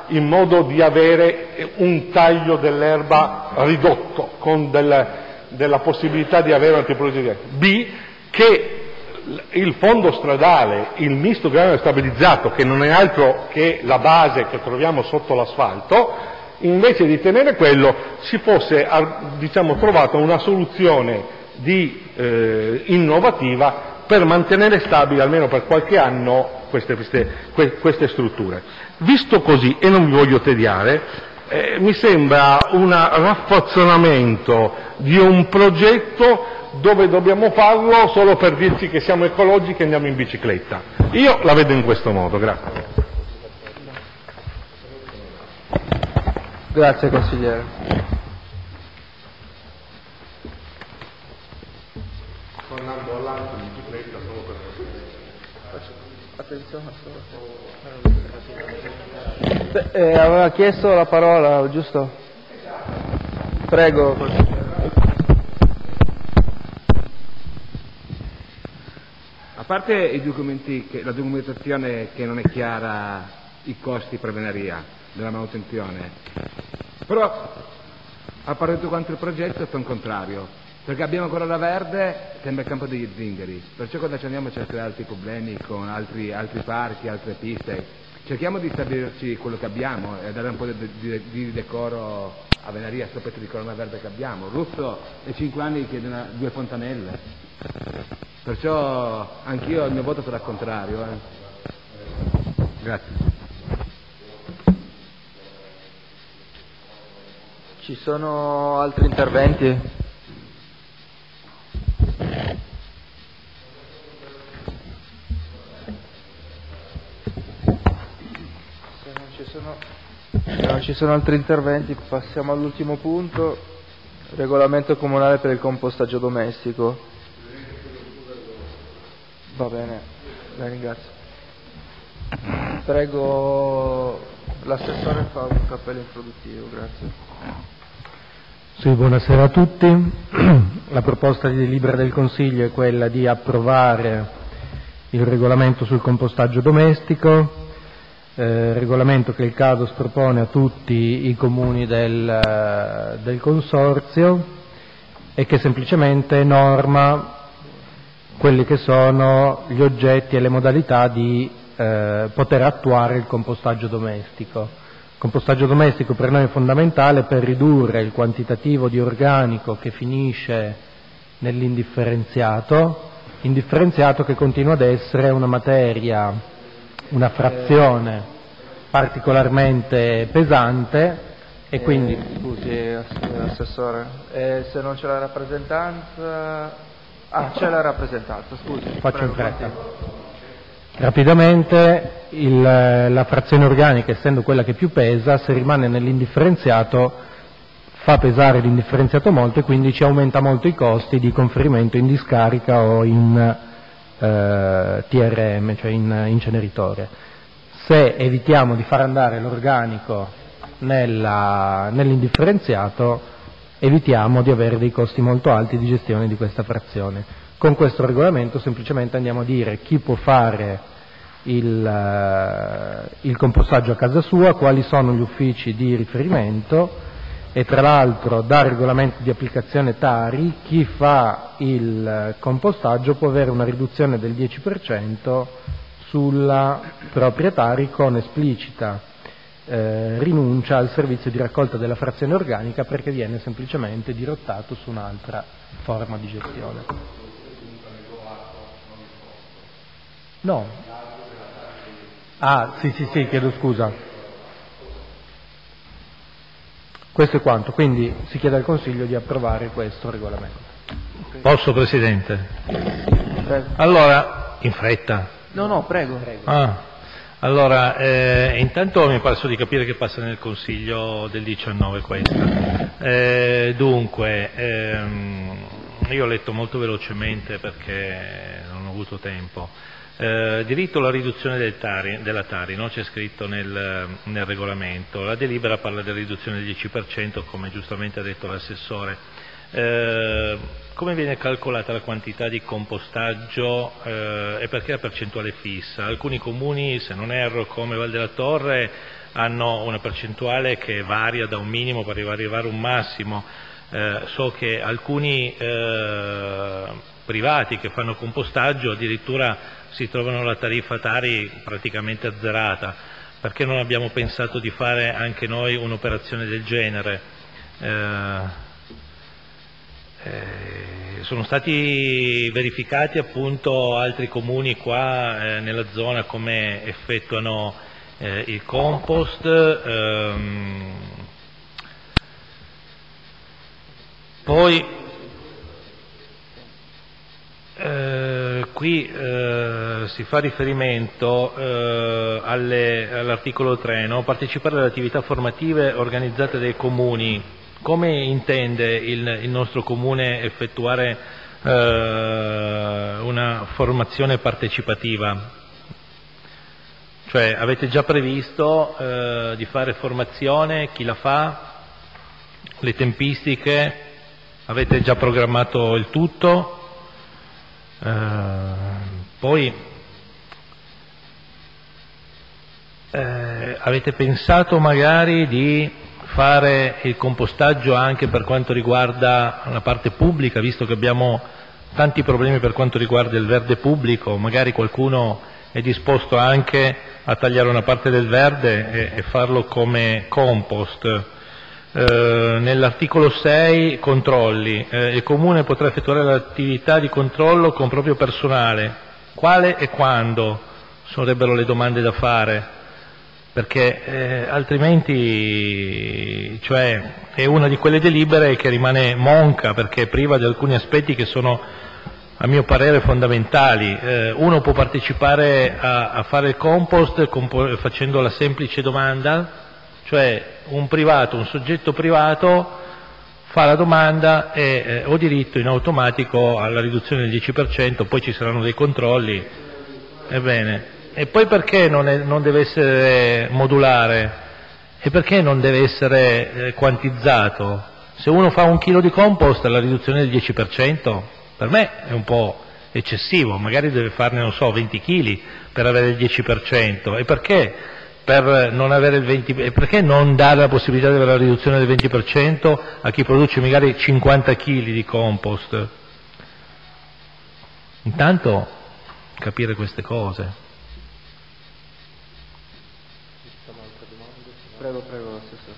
in modo di avere un taglio dell'erba ridotto, con del, della possibilità di avere una tipologia di B, che il fondo stradale, il misto granule stabilizzato, che non è altro che la base che troviamo sotto l'asfalto, invece di tenere quello si fosse, diciamo, trovata una soluzione di, eh, innovativa per mantenere stabili almeno per qualche anno queste, queste, queste strutture. Visto così, e non vi voglio tediare, eh, mi sembra un raffazzonamento di un progetto dove dobbiamo farlo solo per dirci che siamo ecologici e andiamo in bicicletta. Io la vedo in questo modo, grazie. Grazie consigliere. Tornando all'altro in bicicletta solo per attenzione solo. Eh, aveva chiesto la parola, giusto? Prego. A parte i documenti che, la documentazione che non è chiara, i costi per veneria della manutenzione, però a parte tutto quanto il progetto sono contrario, perché abbiamo ancora la verde, sembra il campo degli zingari, perciò quando ci andiamo a cercare altri problemi con altri, altri parchi, altre piste, cerchiamo di stabilirci quello che abbiamo e dare un po' di, di, di decoro a veneria, sapete di corona verde che abbiamo. Russo è cinque anni che chiede una, due fontanelle. Perciò anch'io il mio voto sarà contrario. Eh. Grazie. Ci sono altri interventi? Se non ci sono, se non ci sono altri interventi, passiamo all'ultimo punto, regolamento comunale per il compostaggio domestico. Va bene, la ringrazio. Prego l'assessore fa un cappello introduttivo, grazie. Sì, buonasera a tutti. La proposta di delibera del Consiglio è quella di approvare il regolamento sul compostaggio domestico, eh, regolamento che il CADOS propone a tutti i comuni del, del Consorzio e che semplicemente norma quelli che sono gli oggetti e le modalità di eh, poter attuare il compostaggio domestico. Il compostaggio domestico per noi è fondamentale per ridurre il quantitativo di organico che finisce nell'indifferenziato, indifferenziato che continua ad essere una materia, una frazione particolarmente pesante e quindi... Eh, scusi, assessore, eh, se non c'è la rappresentanza... Ah, c'è la rappresentanza, scusi. Faccio in fretta. Rapidamente, il, la frazione organica, essendo quella che più pesa, se rimane nell'indifferenziato, fa pesare l'indifferenziato molto e quindi ci aumenta molto i costi di conferimento in discarica o in eh, T R M, cioè in inceneritore. Se evitiamo di far andare l'organico nella, nell'indifferenziato, evitiamo di avere dei costi molto alti di gestione di questa frazione. Con questo regolamento semplicemente andiamo a dire chi può fare il, il compostaggio a casa sua, quali sono gli uffici di riferimento e tra l'altro da regolamento di applicazione Tari chi fa il compostaggio può avere una riduzione del dieci per cento sulla propria Tari con esplicita Eh, rinuncia al servizio di raccolta della frazione organica perché viene semplicemente dirottato su un'altra forma di gestione. No. Ah, sì, sì, sì, chiedo scusa. Questo è quanto, quindi si chiede al Consiglio di approvare questo regolamento. Posso, Presidente? Prego. Allora, in fretta. No, no, prego. prego. Ah. Allora, eh, intanto mi è parso di capire che passa nel Consiglio del diciannove questa. Eh, dunque, ehm, io ho letto molto velocemente perché non ho avuto tempo. Eh, diritto alla riduzione del tari, della Tari, no? C'è scritto nel, nel regolamento. La delibera parla della riduzione del dieci per cento, come giustamente ha detto l'assessore. Eh, come viene calcolata la quantità di compostaggio eh, e perché la percentuale fissa? Alcuni comuni, se non erro, come Val della Torre, hanno una percentuale che varia da un minimo per arrivare a un massimo. Eh, so che alcuni eh, privati che fanno compostaggio addirittura si trovano la tariffa Tari praticamente azzerata. Perché non abbiamo pensato di fare anche noi un'operazione del genere? Eh, Eh, sono stati verificati appunto altri comuni qua eh, nella zona come effettuano eh, il compost, ehm, poi eh, qui eh, si fa riferimento eh, all'articolo tre, no? Partecipare alle attività formative organizzate dai comuni. Come intende il, il nostro comune effettuare eh, una formazione partecipativa? Cioè avete già previsto eh, di fare formazione, chi la fa, le tempistiche, avete già programmato il tutto? Eh, poi eh, avete pensato magari di fare il compostaggio anche per quanto riguarda la parte pubblica, visto che abbiamo tanti problemi per quanto riguarda il verde pubblico, magari qualcuno è disposto anche a tagliare una parte del verde e, e farlo come compost. Eh, nell'articolo sei controlli, eh, il Comune potrà effettuare l'attività di controllo con proprio personale, quale e quando sarebbero le domande da fare? Perché eh, altrimenti cioè, è una di quelle delibere che rimane monca perché è priva di alcuni aspetti che sono a mio parere fondamentali. Eh, uno può partecipare a, a fare il compost compo- facendo la semplice domanda, cioè un privato, un soggetto privato fa la domanda e eh, ho diritto in automatico alla riduzione del dieci per cento, poi ci saranno dei controlli. Ebbene. E poi perché non, è, non deve essere modulare? E perché non deve essere eh, quantizzato? Se uno fa un chilo di compost la riduzione del dieci per cento, per me è un po' eccessivo, magari deve farne, non so, venti chili per avere il dieci per cento. E perché, per non avere il venti per cento, e perché non dare la possibilità di avere la riduzione del venti per cento a chi produce magari cinquanta chili di compost? Intanto capire queste cose. Prego, prego, assessore.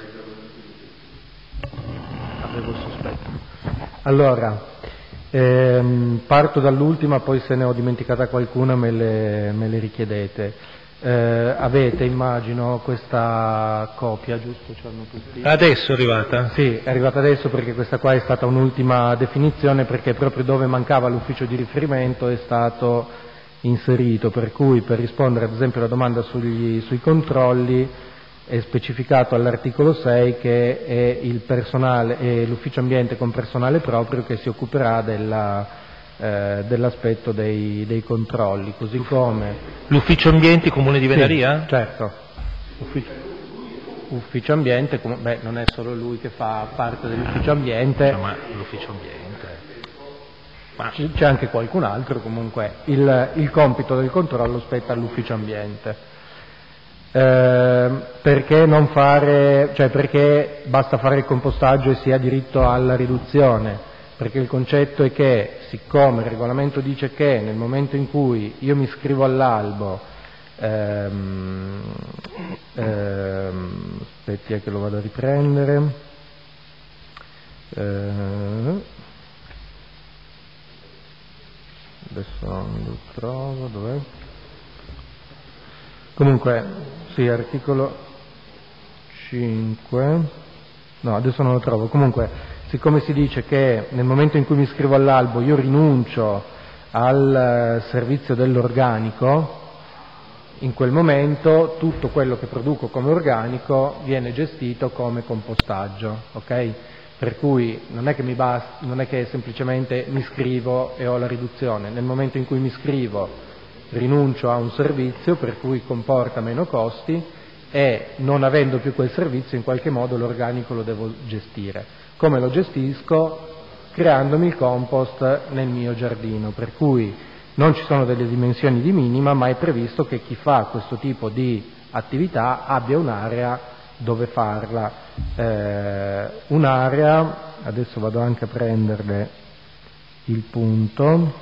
Avevo il sospetto. Allora, ehm, parto dall'ultima, poi se ne ho dimenticata qualcuna me le, me le richiedete. Eh, avete, immagino, questa copia, giusto? C'hanno tutti? Adesso è arrivata? Sì, è arrivata adesso perché questa qua è stata un'ultima definizione, perché proprio dove mancava l'ufficio di riferimento è stato inserito, per cui per rispondere ad esempio alla domanda sugli, sui controlli è specificato all'articolo sei che è il personale, è l'ufficio ambiente con personale proprio che si occuperà della, eh, dell'aspetto dei, dei controlli, così come... L'ufficio ambiente comune di Venaria? Sì, certo. Ufficio, ufficio ambiente, beh, non è solo lui che fa parte dell'ufficio ambiente. No, ma l'ufficio ambiente... Ma... C'è anche qualcun altro, comunque il, il compito del controllo spetta all'ufficio ambiente. Eh, perché non fare, cioè perché basta fare il compostaggio e si ha diritto alla riduzione? Perché il concetto è che, siccome il regolamento dice che nel momento in cui io mi iscrivo all'albo, ehm, ehm, aspetti è che lo vado a riprendere, eh, adesso non lo trovo, dov'è? Comunque, sì, articolo cinque, no, adesso non lo trovo, comunque, siccome si dice che nel momento in cui mi iscrivo all'albo io rinuncio al servizio dell'organico, in quel momento tutto quello che produco come organico viene gestito come compostaggio, ok? Per cui non è che mi basta, non è che semplicemente mi iscrivo e ho la riduzione, nel momento in cui mi iscrivo rinuncio a un servizio per cui comporta meno costi e non avendo più quel servizio in qualche modo l'organico lo devo gestire. Come lo gestisco? Creandomi il compost nel mio giardino, per cui non ci sono delle dimensioni di minima, ma è previsto che chi fa questo tipo di attività abbia un'area dove farla. Eh, un'area, adesso vado anche a prenderle il punto.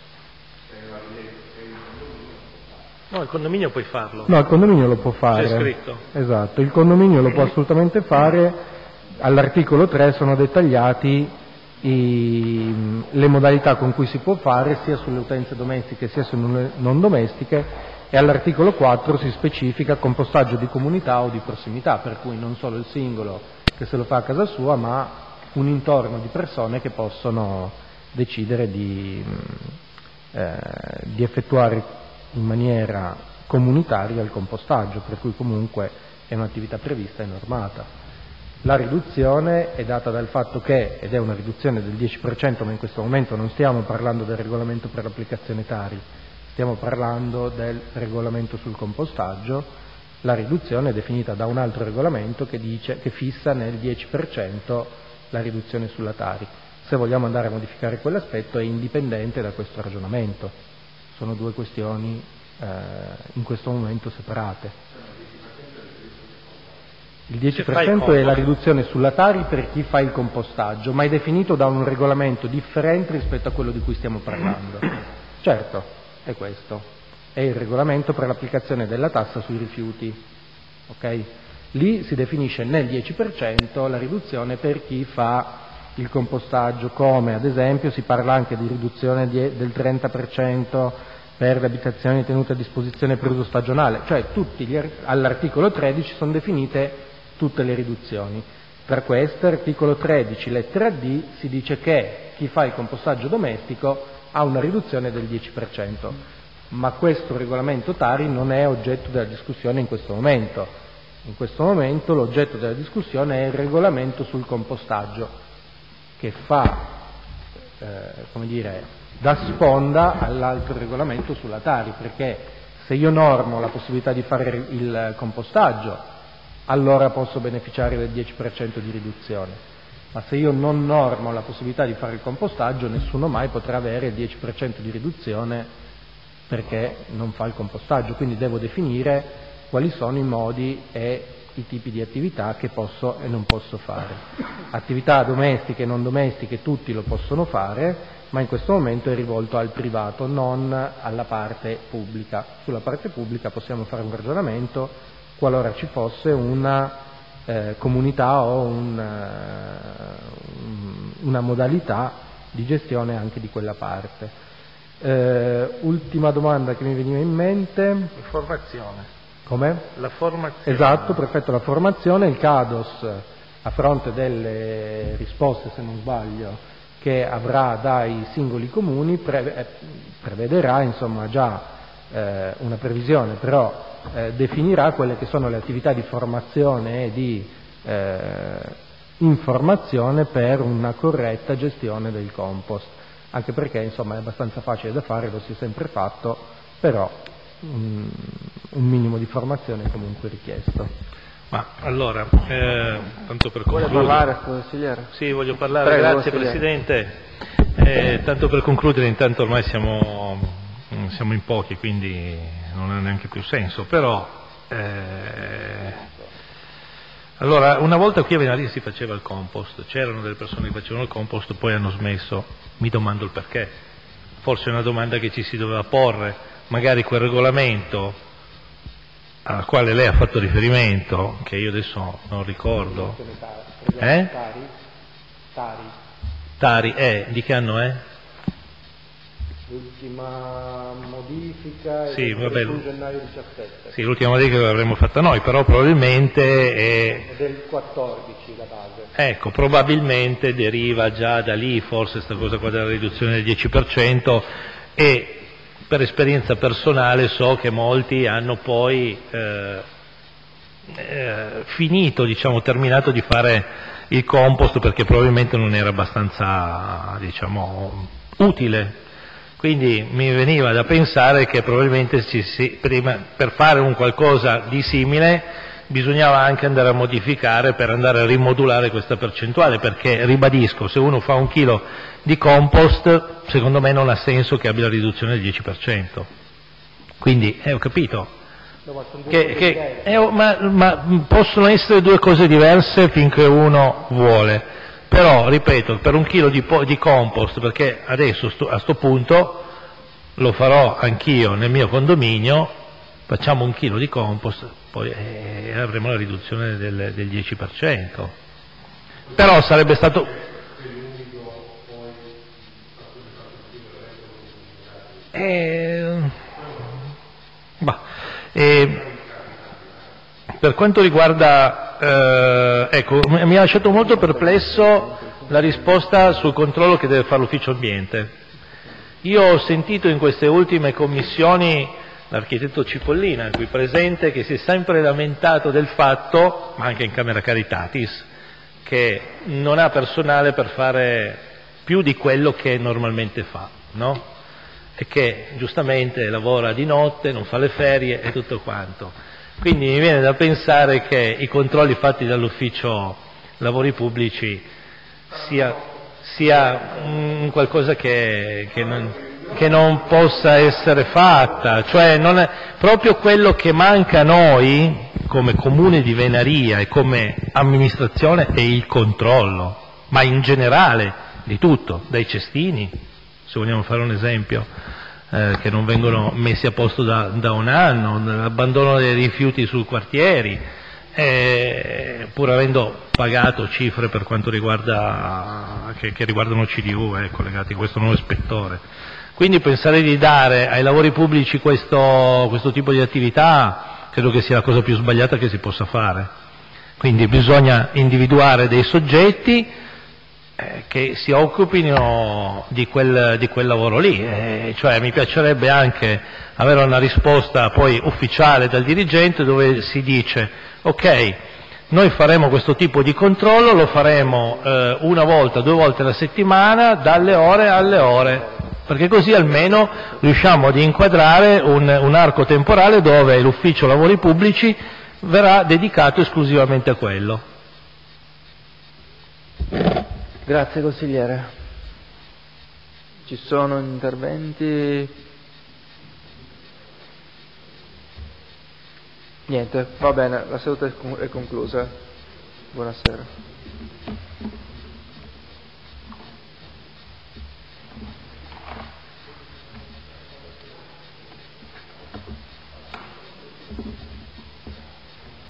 No, il condominio puoi farlo. No, il condominio lo può fare. C'è scritto. Esatto, il condominio lo può assolutamente fare. All'articolo tre sono dettagliati i, le modalità con cui si può fare sia sulle utenze domestiche sia sulle non domestiche, e all'articolo quattro si specifica compostaggio di comunità o di prossimità, per cui non solo il singolo che se lo fa a casa sua, ma un intorno di persone che possono decidere di, eh, di effettuare in maniera comunitaria il compostaggio, per cui comunque è un'attività prevista e normata. La riduzione è data dal fatto che, ed è una riduzione del dieci per cento, ma in questo momento non stiamo parlando del regolamento per l'applicazione Tari, stiamo parlando del regolamento sul compostaggio. La riduzione è definita da un altro regolamento che dice, che fissa nel dieci per cento la riduzione sulla Tari. Se vogliamo andare a modificare quell'aspetto è indipendente da questo ragionamento. Sono due questioni eh, in questo momento separate. Il dieci per cento è la riduzione sulla Tari per chi fa il compostaggio, ma è definito da un regolamento differente rispetto a quello di cui stiamo parlando. Certo, è questo. È il regolamento per l'applicazione della tassa sui rifiuti. Okay? Lì si definisce nel dieci per cento la riduzione per chi fa il compostaggio, come ad esempio si parla anche di riduzione di, del trenta per cento per le abitazioni tenute a disposizione per uso stagionale, cioè tutti gli, all'articolo tredici sono definite tutte le riduzioni. Per questo, articolo tredici, lettera D, si dice che chi fa il compostaggio domestico ha una riduzione del dieci per cento, ma questo regolamento Tari non è oggetto della discussione in questo momento. In questo momento l'oggetto della discussione è il regolamento sul compostaggio, che fa, eh, come dire, da sponda all'altro regolamento sulla Tari, perché se io normo la possibilità di fare il compostaggio, allora posso beneficiare del dieci per cento di riduzione, ma se io non normo la possibilità di fare il compostaggio, nessuno mai potrà avere il dieci per cento di riduzione perché non fa il compostaggio, quindi devo definire quali sono i modi e i tipi di attività che posso e non posso fare. Attività domestiche e non domestiche tutti lo possono fare, ma in questo momento è rivolto al privato, non alla parte pubblica. Sulla parte pubblica possiamo fare un ragionamento qualora ci fosse una eh, comunità o un, uh, una modalità di gestione anche di quella parte. Eh, ultima domanda che mi veniva in mente. Formazione. Come? La formazione. Esatto, perfetto, la formazione. Il CADOS, a fronte delle risposte, se non sbaglio, che avrà dai singoli comuni, pre- prevederà insomma già eh, una previsione, però eh, definirà quelle che sono le attività di formazione e di eh, informazione per una corretta gestione del compost, anche perché insomma è abbastanza facile da fare, lo si è sempre fatto, però un, un minimo di formazione è comunque richiesto. Ma allora, eh, tanto per concludere... Vuole parlare, consigliere? Sì, voglio parlare, Prego, grazie Presidente. Eh, tanto per concludere, intanto ormai siamo, siamo in pochi, quindi non ha neanche più senso, però... Eh, allora, una volta qui a Venaria si faceva il compost, c'erano delle persone che facevano il compost, poi hanno smesso, mi domando il perché. Forse è una domanda che ci si doveva porre, magari quel regolamento al quale lei ha fatto riferimento, che io adesso non ricordo. Eh? Tari. Tari, eh, di che anno è? L'ultima modifica è sì, del vabbè, gennaio diciassette. Sì, l'ultima modifica l'avremmo fatta noi, però probabilmente è... È del quattordici la base. Ecco, probabilmente deriva già da lì, forse questa cosa qua della riduzione del dieci per cento, e per esperienza personale so che molti hanno poi eh, eh, finito, diciamo, terminato di fare il compost perché probabilmente non era abbastanza, diciamo, utile. Quindi mi veniva da pensare che probabilmente ci si, prima, per fare un qualcosa di simile bisognava anche andare a modificare per andare a rimodulare questa percentuale, perché ribadisco, se uno fa un chilo di compost, secondo me non ha senso che abbia la riduzione del dieci per cento. Quindi, eh, ho capito, Che, che, eh, ma, ma possono essere due cose diverse finché uno vuole, però ripeto, per un chilo di, po- di compost, perché adesso sto, a sto punto lo farò anch'io nel mio condominio, facciamo un chilo di compost, poi eh, avremo la riduzione del, del dieci per cento, però sarebbe stato... Eh, bah, eh, per quanto riguarda, eh, ecco, mi ha lasciato molto perplesso la risposta sul controllo che deve fare l'ufficio ambiente. Io ho sentito in queste ultime commissioni l'architetto Cipollina, qui presente, che si è sempre lamentato del fatto, ma anche in Camera Caritatis, che non ha personale per fare più di quello che normalmente fa, no? E che giustamente lavora di notte, non fa le ferie e tutto quanto. Quindi mi viene da pensare che i controlli fatti dall'ufficio lavori pubblici sia, sia un qualcosa che, che, non, che non possa essere fatta, cioè non è, proprio quello che manca a noi come comune di Venaria e come amministrazione è il controllo, ma in generale di tutto, dai cestini, se vogliamo fare un esempio, eh, che non vengono messi a posto da, da un anno, l'abbandono dei rifiuti sui quartieri, eh, pur avendo pagato cifre per quanto riguarda, che, che riguardano C D U, eh, collegati a questo nuovo ispettore. Quindi pensare di dare ai lavori pubblici questo, questo tipo di attività credo che sia la cosa più sbagliata che si possa fare. Quindi bisogna individuare dei soggetti Eh, che si occupino di quel, di quel lavoro lì, eh, cioè mi piacerebbe anche avere una risposta poi ufficiale dal dirigente dove si dice ok, noi faremo questo tipo di controllo, lo faremo eh, una volta, due volte alla settimana, dalle ore alle ore, perché così almeno riusciamo ad inquadrare un, un arco temporale dove l'ufficio lavori pubblici verrà dedicato esclusivamente a quello. Grazie consigliere. Ci sono interventi? Niente, va bene, la seduta è conclusa. Buonasera.